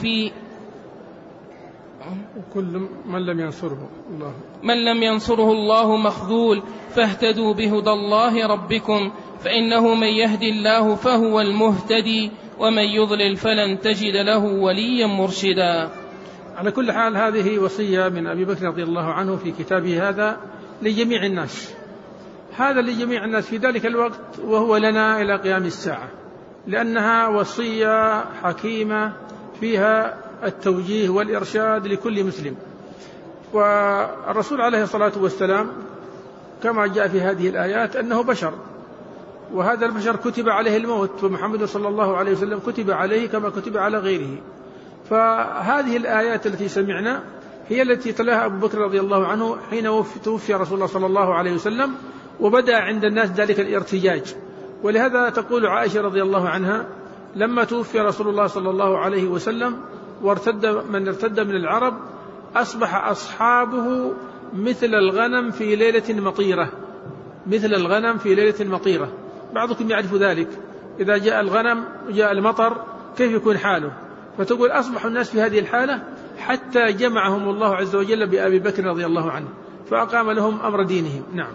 من لم ينصره الله مخذول. فاهتدوا بهدى الله ربكم، فإنه من يهدي الله فهو المهتدي، ومن يضلل فلن تجد له وليا مرشدا. على كل حال هذه وصية من أبي بكر رضي الله عنه في كتابه هذا لجميع الناس، هذا لجميع الناس في ذلك الوقت، وهو لنا إلى قيام الساعة، لأنها وصية حكيمة فيها التوجيه والإرشاد لكل مسلم. والرسول عليه الصلاة والسلام كما جاء في هذه الآيات أنه بشر، وهذا البشر كتب عليه الموت، ومحمد صلى الله عليه وسلم كتب عليه كما كتب على غيره. فهذه الآيات التي سمعنا هي التي تلاها أبو بكر رضي الله عنه حين توفي رسول الله صلى الله عليه وسلم، وبدأ عند الناس ذلك الارتجاج. ولهذا تقول عائشة رضي الله عنها: لما توفي رسول الله صلى الله عليه وسلم وارتد من ارتد من العرب أصبح أصحابه مثل الغنم في ليلة مطيرة، مثل الغنم في ليلة مطيرة. بعضكم يعرف ذلك، إذا جاء الغنم جاء المطر كيف يكون حاله. فتقول أصبح الناس في هذه الحالة حتى جمعهم الله عز وجل بأبي بكر رضي الله عنه فأقام لهم أمر دينهم. نعم.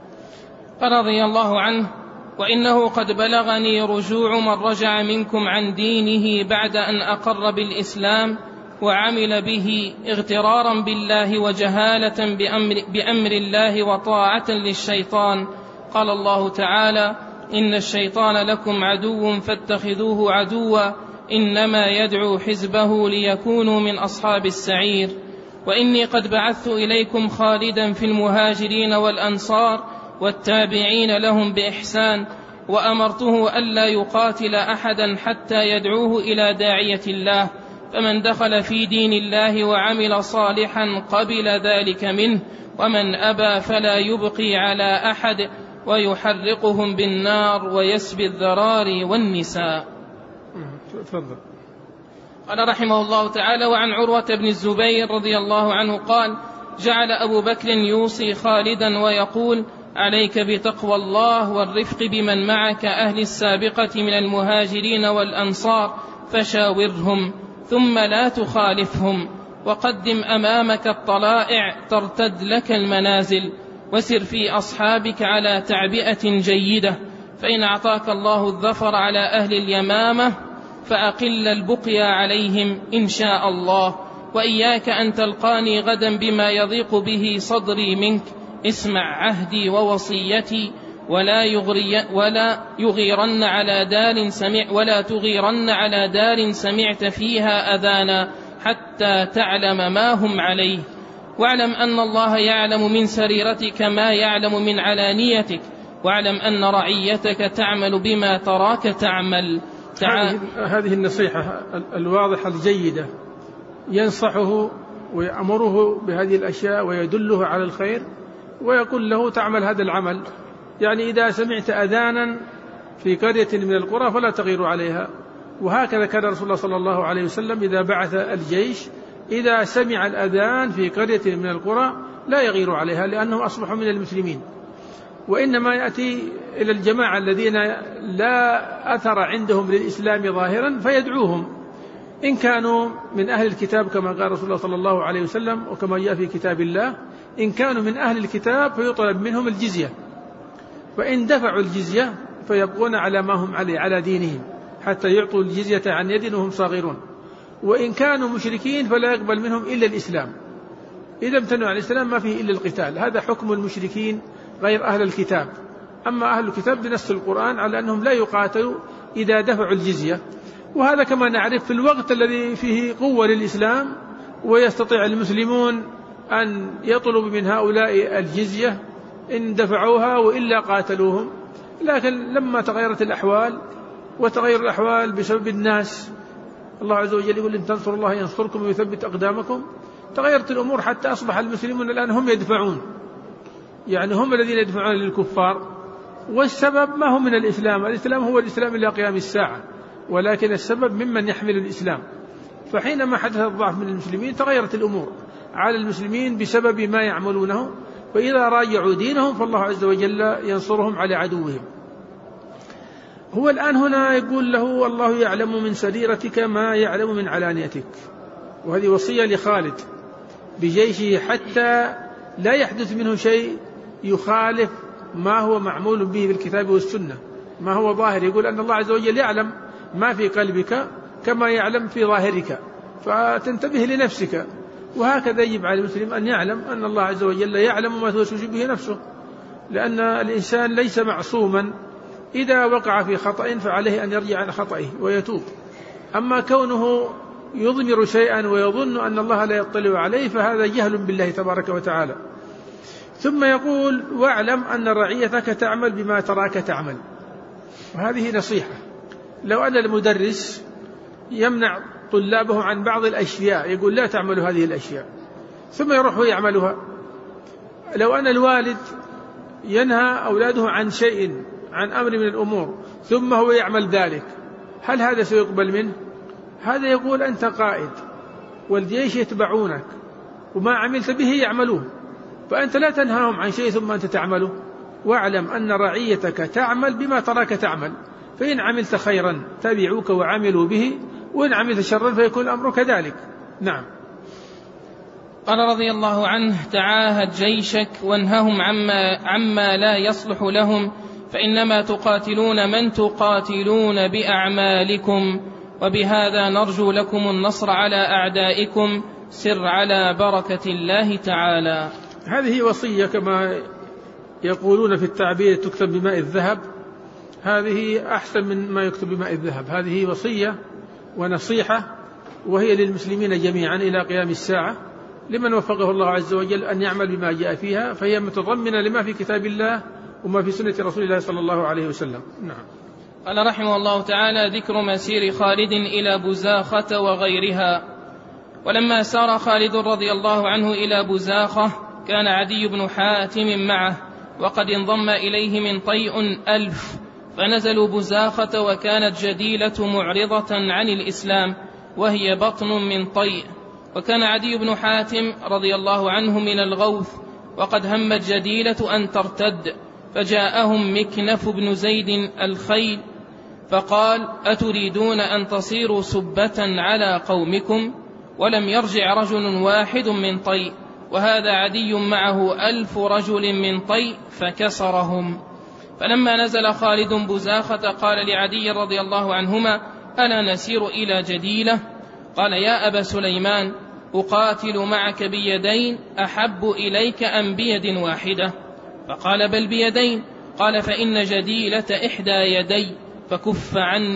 رضي الله عنه: وإنه قد بلغني رجوع من رجع منكم عن دينه بعد أن أقر بالإسلام وعمل به اغترارا بالله وجهالة بأمر الله وطاعة للشيطان. قال الله تعالى: إن الشيطان لكم عدو فاتخذوه عدوا إنما يدعو حزبه ليكونوا من أصحاب السعير. وإني قد بعثت إليكم خالدا في المهاجرين والأنصار والتابعين لهم بإحسان، وأمرته ألا يقاتل أحدا حتى يدعوه إلى داعية الله، فمن دخل في دين الله وعمل صالحا قبل ذلك منه، ومن أبى فلا يبقي على أحد ويحرقهم بالنار ويسبي الذراري والنساء. تفضل. قال رحمه الله تعالى: وعن عروة بن الزبير رضي الله عنه قال: جعل أبو بكر يوصي خالدا ويقول: عليك بتقوى الله والرفق بمن معك أهل السابقة من المهاجرين والأنصار، فشاورهم ثم لا تخالفهم، وقدم أمامك الطلائع ترتد لك المنازل، وسر في أصحابك على تعبئة جيدة، فإن أعطاك الله الظفر على أهل اليمامة فأقل البقيا عليهم إن شاء الله، وإياك أن تلقاني غدا بما يضيق به صدري منك، اسمع عهدي ووصيتي ولا تغيرن على دار سمعت فيها أذانا حتى تعلم ما هم عليه، واعلم أن الله يعلم من سريرتك ما يعلم من علانيتك، واعلم أن رعيتك تعمل بما تراك تعمل. هذه النصيحة الواضحة الجيدة، ينصحه ويأمره بهذه الأشياء ويدله على الخير، ويقول له تعمل هذا العمل. يعني إذا سمعت أذانا في قرية من القرى فلا تغير عليها. وهكذا كان رسول الله صلى الله عليه وسلم إذا بعث الجيش إذا سمع الأذان في قرية من القرى لا يغير عليها، لأنهم أصبحوا من المسلمين. وإنما يأتي إلى الجماعة الذين لا أثر عندهم للإسلام ظاهرا فيدعوهم، إن كانوا من أهل الكتاب كما قال رسول الله صلى الله عليه وسلم وكما جاء في كتاب الله، إن كانوا من أهل الكتاب فيطلب منهم الجزية، فإن دفعوا الجزية فيبقون على ما هم عليه على دينهم حتى يعطوا الجزية عن يد وهم صاغرون. وإن كانوا مشركين فلا يقبل منهم إلا الإسلام، إذا امتنعوا عن الإسلام ما فيه إلا القتال. هذا حكم المشركين غير أهل الكتاب. أما أهل الكتاب بنص القرآن على أنهم لا يقاتلوا إذا دفعوا الجزية. وهذا كما نعرف في الوقت الذي فيه قوة للإسلام ويستطيع المسلمون أن يطلبوا من هؤلاء الجزية إن دفعوها وإلا قاتلوهم. لكن لما تغيرت الأحوال وتغير الأحوال بسبب الناس، الله عز وجل يقول: إن تنصروا الله ينصركم ويثبت أقدامكم. تغيرت الأمور حتى أصبح المسلمون الآن هم يدفعون، يعني هم الذين يدفعون للكفار، والسبب ما هو من الإسلام. الإسلام هو الإسلام إلى قيام الساعة، ولكن السبب ممن يحمل الإسلام. فحينما حدث الضعف من المسلمين تغيرت الأمور على المسلمين بسبب ما يعملونه، فإذا راجعوا دينهم فالله عز وجل ينصرهم على عدوهم. هو الآن هنا يقول له: والله يعلم من سريرتك ما يعلم من علانيتك. وهذه وصية لخالد بجيشه حتى لا يحدث منه شيء يخالف ما هو معمول به بالكتاب والسنة، ما هو ظاهر. يقول أن الله عز وجل يعلم ما في قلبك كما يعلم في ظاهرك، فتنتبه لنفسك. وهكذا يجب على المسلم أن يعلم أن الله عز وجل يعلم ما توسوس به نفسه، لأن الإنسان ليس معصوما. إذا وقع في خطأ فعليه أن يرجع عن خطئه ويتوب. أما كونه يضمر شيئا ويظن أن الله لا يطلع عليه، فهذا جهل بالله تبارك وتعالى. ثم يقول: واعلم أن رعيتك تعمل بما تراك تعمل. وهذه نصيحة. لو أن المدرس يمنع طلابه عن بعض الأشياء، يقول: لا تعملوا هذه الأشياء، ثم يروحوا يعملها. لو أن الوالد ينهى أولاده عن شيء، عن أمر من الأمور، ثم هو يعمل ذلك، هل هذا سيقبل منه؟ هذا يقول: أنت قائد والجيش يتبعونك، وما عملت به يعملوه، فأنت لا تنهاهم عن شيء ثم أنت تعمله. واعلم أن رعيتك تعمل بما تراك تعمل، فإن عملت خيرا تبعوك وعملوا به، وإن عملت شرا فيكون الأمر كذلك. نعم. قال رضي الله عنه: تعاهد جيشك وانههم عما لا يصلح لهم، فإنما تقاتلون من تقاتلون بأعمالكم، وبهذا نرجو لكم النصر على أعدائكم، سر على بركة الله تعالى. هذه وصية كما يقولون في التعبير: تكتب بماء الذهب. هذه أحسن من ما يكتب بماء الذهب. هذه وصية ونصيحة، وهي للمسلمين جميعا إلى قيام الساعة، لمن وفقه الله عز وجل أن يعمل بما جاء فيها، فهي متضمنة لما في كتاب الله وما في سنة رسول الله صلى الله عليه وسلم. نعم. قال رحمه الله تعالى: ذكر مسير خالد إلى بزاخة وغيرها. ولما سار خالد رضي الله عنه إلى بزاخة كان عدي بن حاتم معه، وقد انضم إليه من طيء 1000، فنزلوا بزاخة، وكانت جديلة معرضة عن الإسلام، وهي بطن من طيء. وكان عدي بن حاتم رضي الله عنه من الغوث، وقد همت جديلة أن ترتد، فجاءهم مكنف بن زيد الخيل فقال: أتريدون أن تصيروا سبة على قومكم؟ ولم يرجع رجل واحد من طيء، وهذا عدي معه 1000 رجل من طيء، فكسرهم. فلما نزل خالد بزاخة قال لعدي رضي الله عنهما: ألا نسير إلى جديلة؟ قال: يا أبا سليمان، أقاتل معك بيدين أحب إليك أم بيد واحدة؟ فقال: بل بيدين. قال: فإن جديلة إحدى يدي، فكف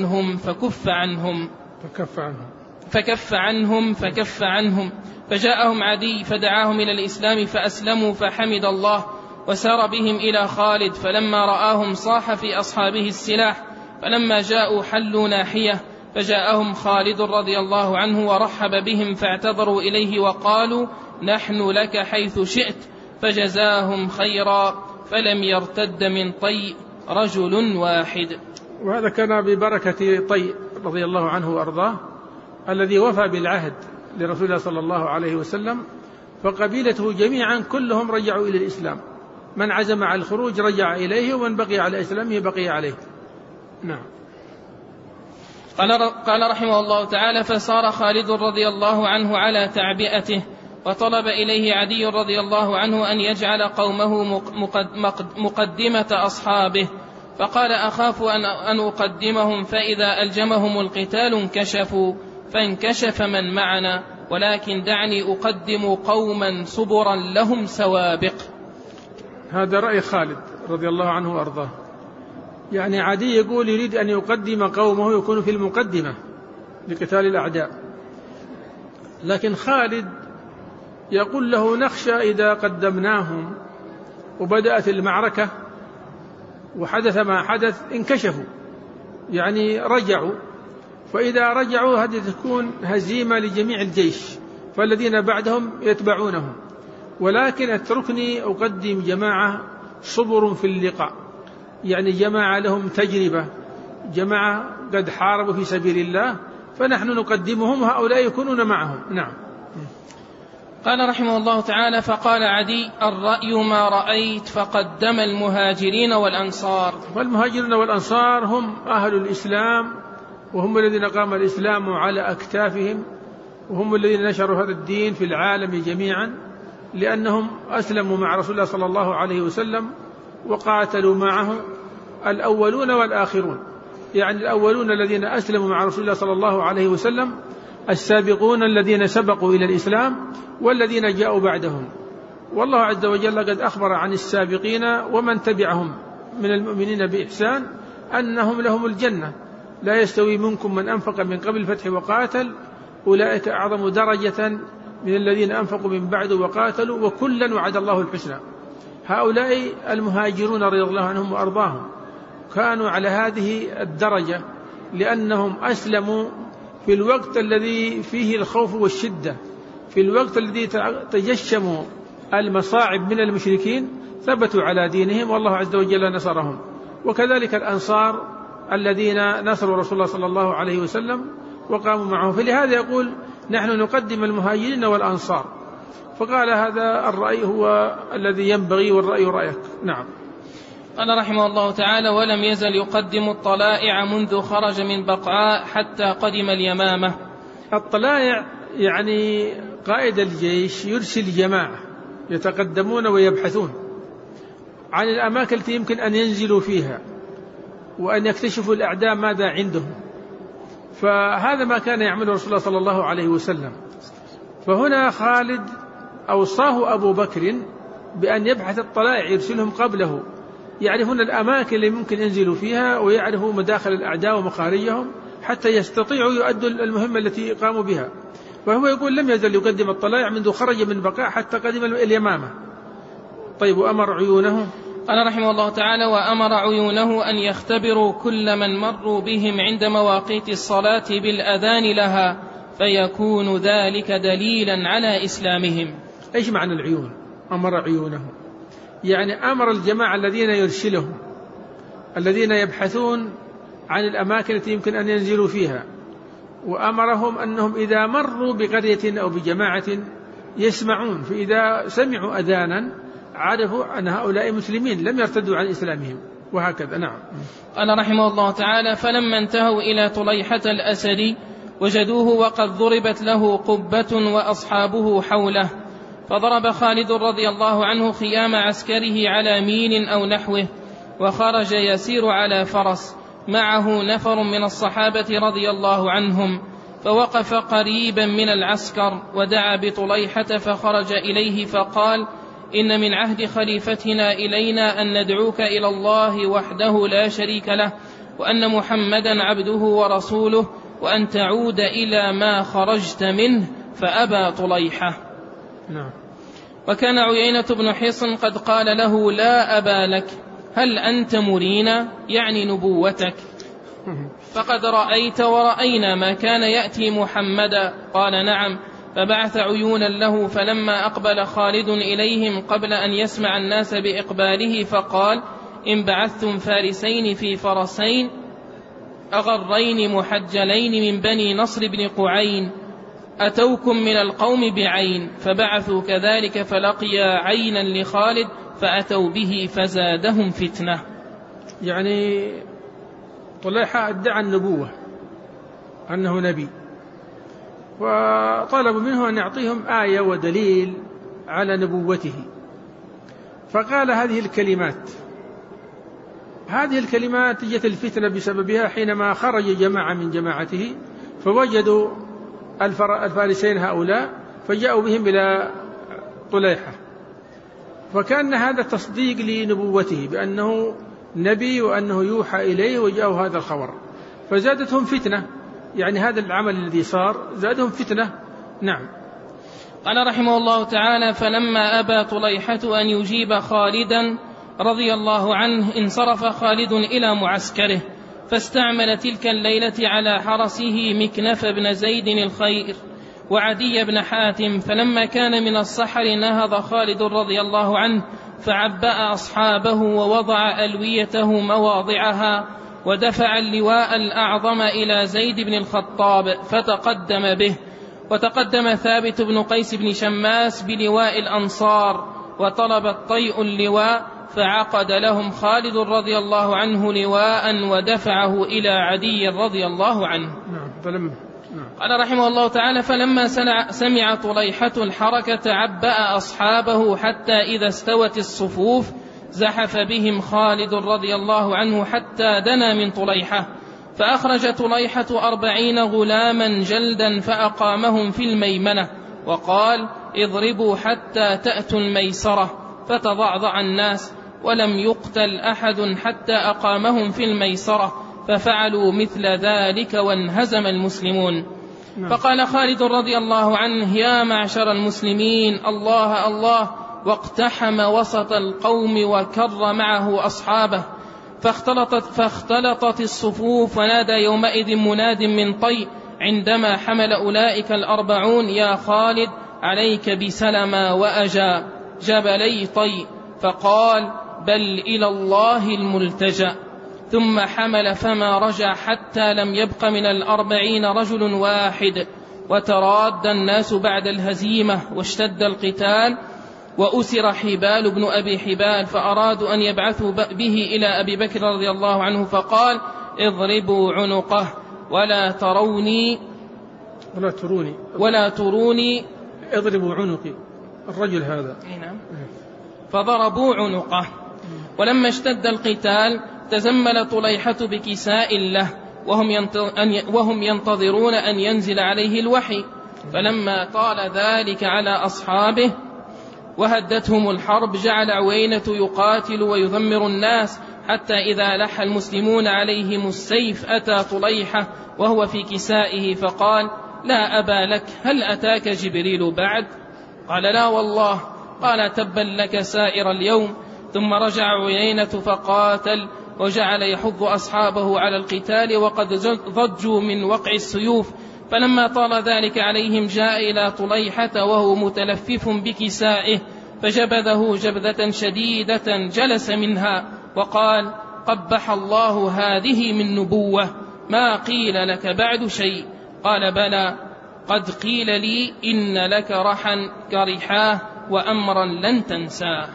عنهم. فجاءهم عدي فدعاهم إلى الإسلام فأسلموا، فحمد الله وسار بهم إلى خالد. فلما رآهم صاح في أصحابه السلاح، فلما جاءوا حلوا ناحية، فجاءهم خالد رضي الله عنه ورحب بهم، فاعتذروا إليه وقالوا: نحن لك حيث شئت، فجزاهم خيرا، فلم يرتد من طيء رجل واحد. وهذا كان ببركة طيء رضي الله عنه وأرضاه، الذي وفى بالعهد لرسول الله صلى الله عليه وسلم، فقبيلته جميعا كلهم رجعوا إلى الإسلام، من عزم على الخروج رجع إليه، ومن بقي على إسلامه بقي عليه. نعم. قال رحمه الله تعالى: فصار خالد رضي الله عنه على تعبئته، وطلب إليه عدي رضي الله عنه أن يجعل قومه مقدمة أصحابه، فقال: أخاف أن أقدمهم، فإذا ألجمهم القتال انكشفوا، فانكشف من معنا، ولكن دعني أقدم قوما صبرا لهم سوابق. هذا رأي خالد رضي الله عنه وأرضاه. يعني عدي يقول يريد أن يقدم قومه، يكون في المقدمة لقتال الأعداء، لكن خالد يقول له: نخشى إذا قدمناهم وبدأت المعركة وحدث ما حدث انكشفوا، يعني رجعوا، فإذا رجعوا هذه تكون هزيمة لجميع الجيش، فالذين بعدهم يتبعونهم، ولكن اتركني أقدم جماعة صبر في اللقاء، يعني جماعة لهم تجربة، جماعة قد حاربوا في سبيل الله، فنحن نقدمهم وهؤلاء يكونون معهم. نعم. قال رحمه الله تعالى: فقال عدي: الرأي ما رأيت، فقدم المهاجرين والأنصار. والمهاجرون والأنصار هم أهل الإسلام، وهم الذين قام الإسلام على أكتافهم، وهم الذين نشروا هذا الدين في العالم جميعا، لأنهم أسلموا مع رسول الله صلى الله عليه وسلم وقاتلوا معه الأولون والآخرون، يعني الأولون الذين أسلموا مع رسول الله صلى الله عليه وسلم، السابقون الذين سبقوا إلى الإسلام، والذين جاءوا بعدهم. والله عز وجل قد أخبر عن السابقين ومن تبعهم من المؤمنين بإحسان أنهم لهم الجنة: لا يستوي منكم من أنفق من قبل الفتح وقاتل أولئك أعظم درجة من الذين أنفقوا من بعد وقاتلوا وكلا وعد الله الحسنى. هؤلاء المهاجرون رضي الله عنهم وأرضاهم كانوا على هذه الدرجة لأنهم أسلموا في الوقت الذي فيه الخوف والشدة، في الوقت الذي تجشموا المصاعب من المشركين ثبتوا على دينهم والله عز وجل نصرهم. وكذلك الأنصار الذين نصروا رسول الله صلى الله عليه وسلم وقاموا معه. فلهذا يقول نحن نقدم المهاجرين والأنصار. فقال هذا الرأي هو الذي ينبغي والرأي رأيك. نعم. قال رحمه الله تعالى: ولم يزل يقدم الطلائع منذ خرج من بقعاء حتى قدم اليمامة. الطلائع يعني قائد الجيش يرسل جماعة يتقدمون ويبحثون عن الأماكن التي يمكن أن ينزلوا فيها وأن يكتشفوا الأعداء ماذا عندهم. فهذا ما كان يعمله رسول الله صلى الله عليه وسلم. فهنا خالد أوصاه أبو بكر بأن يبحث الطلائع يرسلهم قبله، يعرفون الأماكن اللي ممكن ينزلوا فيها ويعرفوا مداخل الأعداء ومخارجهم حتى يستطيعوا يؤدوا المهمة التي قاموا بها. وهو يقول لم يزل يقدم الطلائع منذ خرج من بقاء حتى قدم اليمامة. طيب وأمر عيونه. قال رحمه الله تعالى: وأمر عيونه أن يختبروا كل من مروا بهم عند مواقيت الصلاة بالأذان لها فيكون ذلك دليلا على إسلامهم. إيش معنى العيون؟ أمر عيونه يعني أمر الجماعة الذين يرسلهم الذين يبحثون عن الأماكن التي يمكن أن ينزلوا فيها، وأمرهم أنهم إذا مروا بقرية أو بجماعة يسمعون، فإذا سمعوا أذانا عرفوا أن هؤلاء مسلمين لم يرتدوا عن إسلامهم، وهكذا. نعم. قال رحمه الله تعالى: فلما انتهوا إلى طليحة الأسدي وجدوه وقد ضربت له قبة وأصحابه حوله، فضرب خالد رضي الله عنه خيام عسكره على ميل أو نحوه، وخرج يسير على فرس معه نفر من الصحابة رضي الله عنهم، فوقف قريبا من العسكر ودعا بطليحة فخرج إليه فقال: إن من عهد خليفتنا إلينا أن ندعوك إلى الله وحده لا شريك له، وأن محمدا عبده ورسوله، وأن تعود إلى ما خرجت منه. فأبى طليحة. نعم. وكان عيينة بن حصن قد قال له: لا أبا لك، هل أنت مرينا؟ يعني نبوتك، فقد رأيت ورأينا ما كان يأتي محمدا. قال: نعم. فبعث عيونا له، فلما أقبل خالد إليهم قبل أن يسمع الناس بإقباله فقال: إن بعثتم فارسين في فرسين أغرين محجلين من بني نصر بن قعين أتوكم من القوم بعين، فبعثوا كذلك فلقيا عينا لخالد فأتوا به فزادهم فتنة. يعني طليحة ادعى النبوة أنه نبي، وطلبوا منه أن يعطيهم آية ودليل على نبوته، فقال هذه الكلمات جت الفتنة بسببها حينما خرج جماعة من جماعته فوجدوا الفارسين هؤلاء فجاءوا بهم إلى طليحة، فكان هذا تصديق لنبوته بأنه نبي وأنه يوحى إليه وجاءوا هذا الخبر، فزادتهم فتنة. يعني هذا العمل الذي صار زادهم فتنة. نعم. قال رحمه الله تعالى: فلما أبى طليحة أن يجيب خالدا رضي الله عنه انصرف خالد إلى معسكره، فاستعمل تلك الليلة على حرسه مكنف بن زيد الخير وعدي بن حاتم. فلما كان من السحر نهض خالد رضي الله عنه فعبأ أصحابه ووضع ألويته مواضعها، ودفع اللواء الأعظم إلى زيد بن الخطاب فتقدم به، وتقدم ثابت بن قيس بن شماس بلواء الأنصار، وطلب الطيء اللواء فعقد لهم خالد رضي الله عنه لواء ودفعه إلى عدي رضي الله عنه. قال رحمه الله تعالى: فلما سمع طليحة الحركة عبأ أصحابه حتى إذا استوت الصفوف زحف بهم خالد رضي الله عنه حتى دنا من طليحة، فأخرج طليحة 40 غلاما جلدا فأقامهم في الميمنة، وقال: اضربوا حتى تأتوا الميسرة، فتضعضع الناس ولم يقتل أحد حتى أقامهم في الميسرة، ففعلوا مثل ذلك وانهزم المسلمون. فقال خالد رضي الله عنه: يا معشر المسلمين، الله الله، واقتحم وسط القوم وكر معه أصحابه، فاختلطت الصفوف، ونادى يومئذ مناد من طي عندما حمل أولئك 40: يا خالد، عليك بسلمى وأجا جبلي طي. فقال: بل إلى الله الملتجأ. ثم حمل فما رجع حتى لم يبق من 40 رجل واحد. وتراد الناس بعد الهزيمة واشتد القتال، وأسر حبال بن أبي حبال، فأرادوا أن يبعثوا به إلى أبي بكر رضي الله عنه، فقال: اضربوا عنقه ولا تروني اضربوا عنقي الرجل هذا. فضربوا عنقه. ولما اشتد القتال تزمل طليحة بكساء له، وهم ينتظرون أن ينزل عليه الوحي. فلما طال ذلك على أصحابه وهدتهم الحرب، جعل عوينة يقاتل ويذمر الناس، حتى إذا لح المسلمون عليهم السيف أتى طليحة وهو في كسائه، فقال: لا أبا لك، هل أتاك جبريل بعد؟ قال: لا والله. قال: تبا لك سائر اليوم. ثم رجع عيينة فقاتل، وجعل يحض أصحابه على القتال، وقد ضجوا من وقع السيوف. فلما طال ذلك عليهم جاء إلى طليحة وهو متلفف بكسائه، فجبذه جبذة شديدة جلس منها، وقال: قبح الله هذه من نبوة، ما قيل لك بعد شيء؟ قال: بلى، قد قيل لي إن لك رحا كرحاه وأمرا لن تنساه.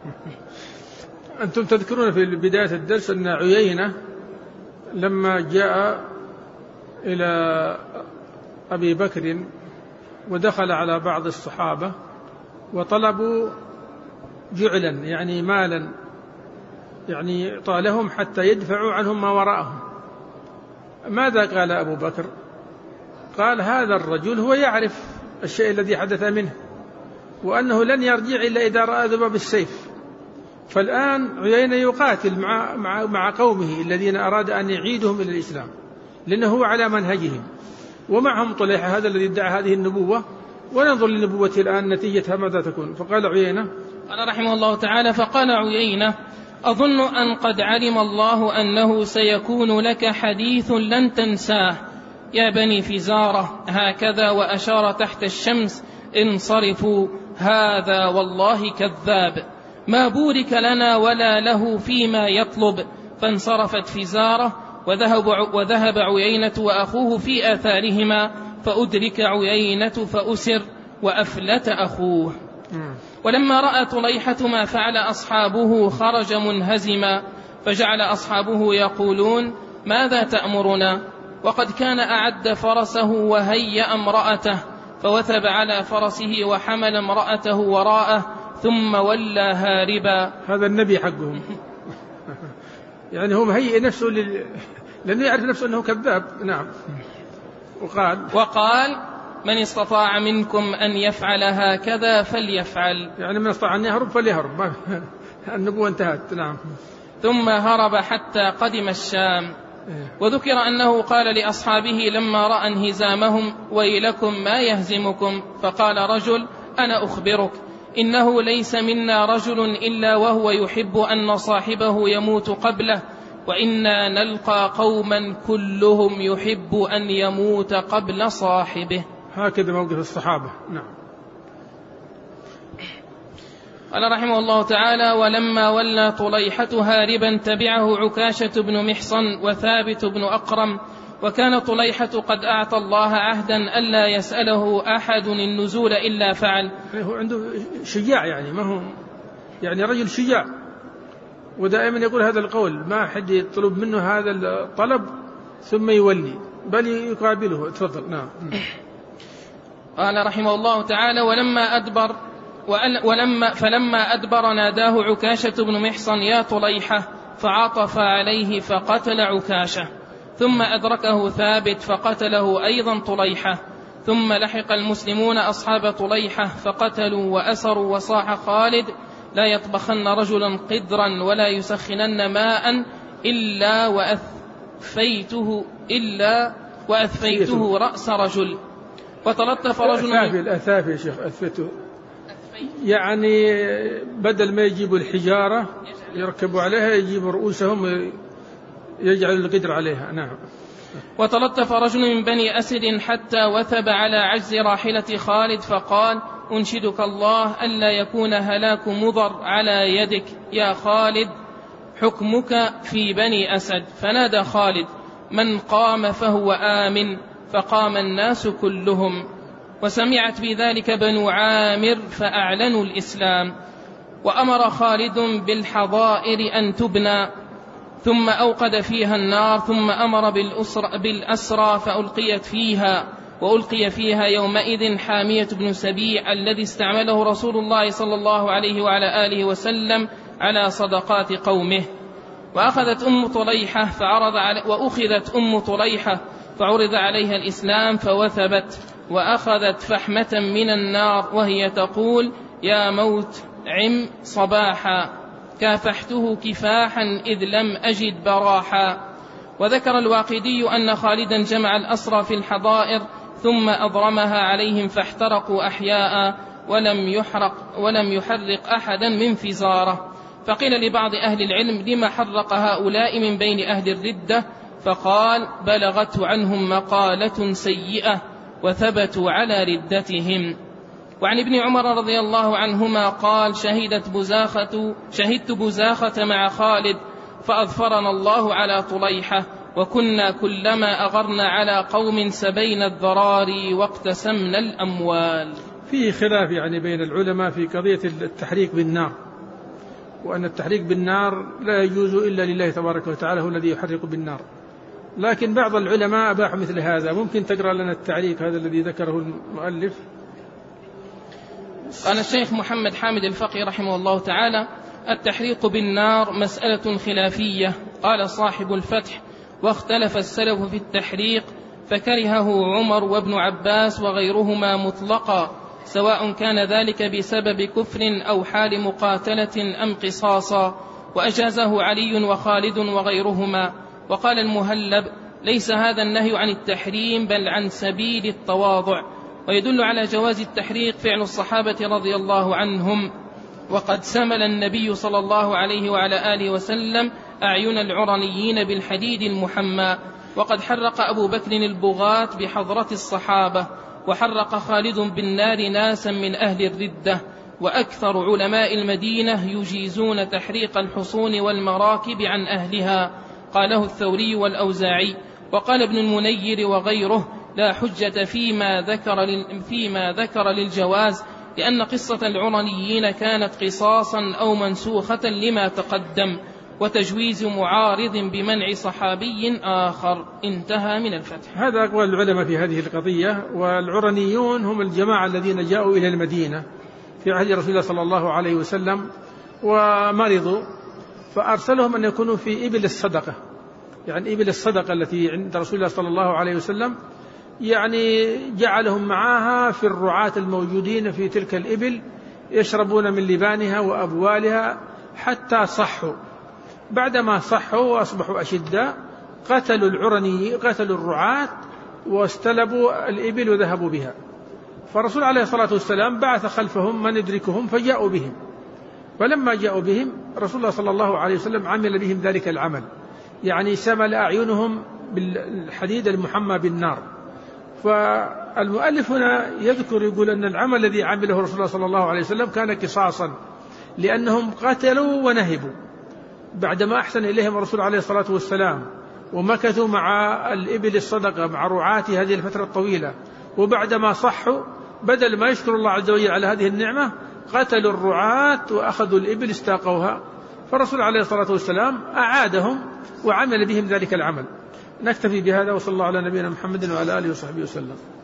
أنتم تذكرون في بداية الدرس أن عيينة لما جاء إلى أبي بكر ودخل على بعض الصحابة وطلبوا جعلا، يعني مالا، يعني طالهم حتى يدفعوا عنهم ما وراءهم. ماذا قال أبو بكر؟ قال: هذا الرجل هو يعرف الشيء الذي حدث منه، وأنه لن يرجع إلا إذا رأى ذباب السيف. فالآن عيينة يقاتل مع قومه الذين أراد أن يعيدهم إلى الإسلام، لأنه هو على منهجهم، ومعهم طليحة هذا الذي ادعى هذه النبوة، وننظر لنبوته الآن نتيجتها ماذا تكون. فقال عيينة: قال رحمه الله تعالى: فقال عيينة: أظن أن قد علم الله أنه سيكون لك حديث لن تنساه، يا بني فزارة، هكذا، وأشار تحت الشمس: انصرفوا، هذا والله كذاب، ما بورك لنا ولا له فيما يطلب. فانصرفت فزارة، وذهب عيينة وأخوه في آثارهما، فأدرك عيينة فأسر، وأفلت أخوه. ولما رأى طليحة ما فعل أصحابه خرج منهزما، فجعل أصحابه يقولون: ماذا تأمرنا؟ وقد كان أعد فرسه وهيأ امرأته، فوثب على فرسه وحمل امرأته وراءه، ثم ولى هاربا. هذا النبي حقهم. يعني هو مهيئ نفسه لأنه يعرف نفسه أنه كذاب. نعم. وقال: من استطاع منكم أن يفعل هكذا فليفعل، يعني من استطاع أن يهرب فليهرب. النبوة انتهت. نعم. ثم هرب حتى قدم الشام. وذكر أنه قال لأصحابه لما رأى انهزامهم: ويلكم ما يهزمكم؟ فقال رجل: أنا أخبرك، إنه ليس منا رجل إلا وهو يحب أن صاحبه يموت قبله، وإنا نلقى قوما كلهم يحب أن يموت قبل صاحبه. هكذا موقف الصحابة. نعم. قال رحمه الله تعالى: ولما ولى طليحة هاربا تبعه عكاشة بن محصن وثابت بن أقرم، وكان طليحة قد أعطى الله عهدا ألا يسأله أحد النزول إلا فعل. هو عنده شجاع، يعني ما هو يعني رجل شجاع، ودائما يقول هذا القول: ما أحد يطلب منه هذا الطلب ثم يولي، بل يقابله. تفضل. نعم. قال رحمه الله تعالى: فلما أدبر ناداه عكاشة بن محصن: يا طليحة، فعطف عليه فقتل عكاشة. ثم أدركه ثابت فقتله أيضا طليحة. ثم لحق المسلمون أصحاب طليحة فقتلوا وأسروا. وصاح خالد: لا يطبخن رجلا قدرا ولا يسخنن ماء إلا وأثفيته رأس رجل. وتلطف رجل الأثاف يا شيخ أثبته، يعني بدل ما يجيبوا الحجارة يركبوا عليها يجيبوا رؤوسهم يجعل القدر عليها. نعم. وتلطف رجل من بني أسد حتى وثب على عجز راحلة خالد فقال: أنشدك الله ألا يكون هلاك مضر على يدك يا خالد، حكمك في بني أسد. فنادى خالد: من قام فهو آمن، فقام الناس كلهم. وسمعت بذلك بنو عامر فأعلنوا الإسلام. وأمر خالد بالحظائر أن تبنى، ثم أوقد فيها النار، ثم أمر بالأسرى فألقيت فيها. وألقي فيها يومئذ حامية بن سبيع الذي استعمله رسول الله صلى الله عليه وعلى آله وسلم على صدقات قومه. وأخذت أم طليحة فعرض عليها الإسلام فوثبت، وأخذت فحمة من النار وهي تقول: يا موت عم صباحا، كافحته كفاحا إذ لم أجد براحا. وذكر الواقدي أن خالدا جمع الأسرى في الحظائر ثم أضرمها عليهم فاحترقوا أحياء ولم يحرق أحدا من فزاره. فقيل لبعض أهل العلم: لما حرق هؤلاء من بين أهل الردة؟ فقال: بلغته عنهم مقالة سيئة وثبتوا على ردتهم. وعن ابن عمر رضي الله عنهما قال: شهدت بزاخة مع خالد فأظفرنا الله على طليحة، وكنا كلما أغرنا على قوم سبينا الذراري واقتسمنا الأموال. فيه خلاف يعني بين العلماء في قضية التحريق بالنار، وأن التحريق بالنار لا يجوز إلا لله تبارك وتعالى هو الذي يحرق بالنار، لكن بعض العلماء أباحوا مثل هذا. ممكن تقرأ لنا التعليق هذا الذي ذكره المؤلف؟ قال الشيخ محمد حامد الفقي رحمه الله تعالى: التحريق بالنار مسألة خلافية. قال صاحب الفتح: واختلف السلف في التحريق، فكرهه عمر وابن عباس وغيرهما مطلقا، سواء كان ذلك بسبب كفر أو حال مقاتلة أم قصاصا، وأجازه علي وخالد وغيرهما. وقال المهلب: ليس هذا النهي عن التحريم بل عن سبيل التواضع، ويدل على جواز التحريق فعل الصحابة رضي الله عنهم. وقد سمل النبي صلى الله عليه وعلى آله وسلم أعين العرنيين بالحديد المحمى. وقد حرق أبو بكر البغاة بحضرة الصحابة، وحرق خالد بالنار ناسا من أهل الردة. وأكثر علماء المدينة يجيزون تحريق الحصون والمراكب عن أهلها، قاله الثوري والأوزاعي. وقال ابن المنير وغيره: لا حجة فيما ذكر للجواز، لأن قصة العرنيين كانت قصاصا أو منسوخة لما تقدم، وتجويز معارض بمنع صحابي آخر. انتهى من الفتح. هذا أقوال العلماء في هذه القضية. والعرنيون هم الجماعة الذين جاءوا إلى المدينة في عهد رسول الله صلى الله عليه وسلم ومرضوا، فأرسلهم أن يكونوا في إبل الصدقة، يعني إبل الصدقة التي عند رسول الله صلى الله عليه وسلم، يعني جعلهم معها في الرعاة الموجودين في تلك الإبل يشربون من لبانها وأبوالها حتى صحوا. بعدما صحوا وأصبحوا أشداء قتلوا الرعاة واستلبوا الإبل وذهبوا بها. فالرسول عليه الصلاة والسلام بعث خلفهم من يدركهم فجاءوا بهم. فلما جاءوا بهم رسول الله صلى الله عليه وسلم عمل بهم ذلك العمل، يعني سمل أعينهم بالحديد المحمى بالنار. فالمؤلف هنا يذكر يقول أن العمل الذي عمله رسول الله صلى الله عليه وسلم كان قصاصا، لأنهم قتلوا ونهبوا بعدما أحسن إليهم الرسول عليه الصلاة والسلام، ومكثوا مع الإبل الصدقة مع رعاة هذه الفترة الطويلة، وبعدما صحوا بدل ما يشكر الله عز وجل على هذه النعمة قتلوا الرعاة وأخذوا الإبل استاقوها. فالرسول عليه الصلاة والسلام أعادهم وعمل بهم ذلك العمل. نكتفي بهذا، وصلى الله على نبينا محمد وعلى آله وصحبه وسلم.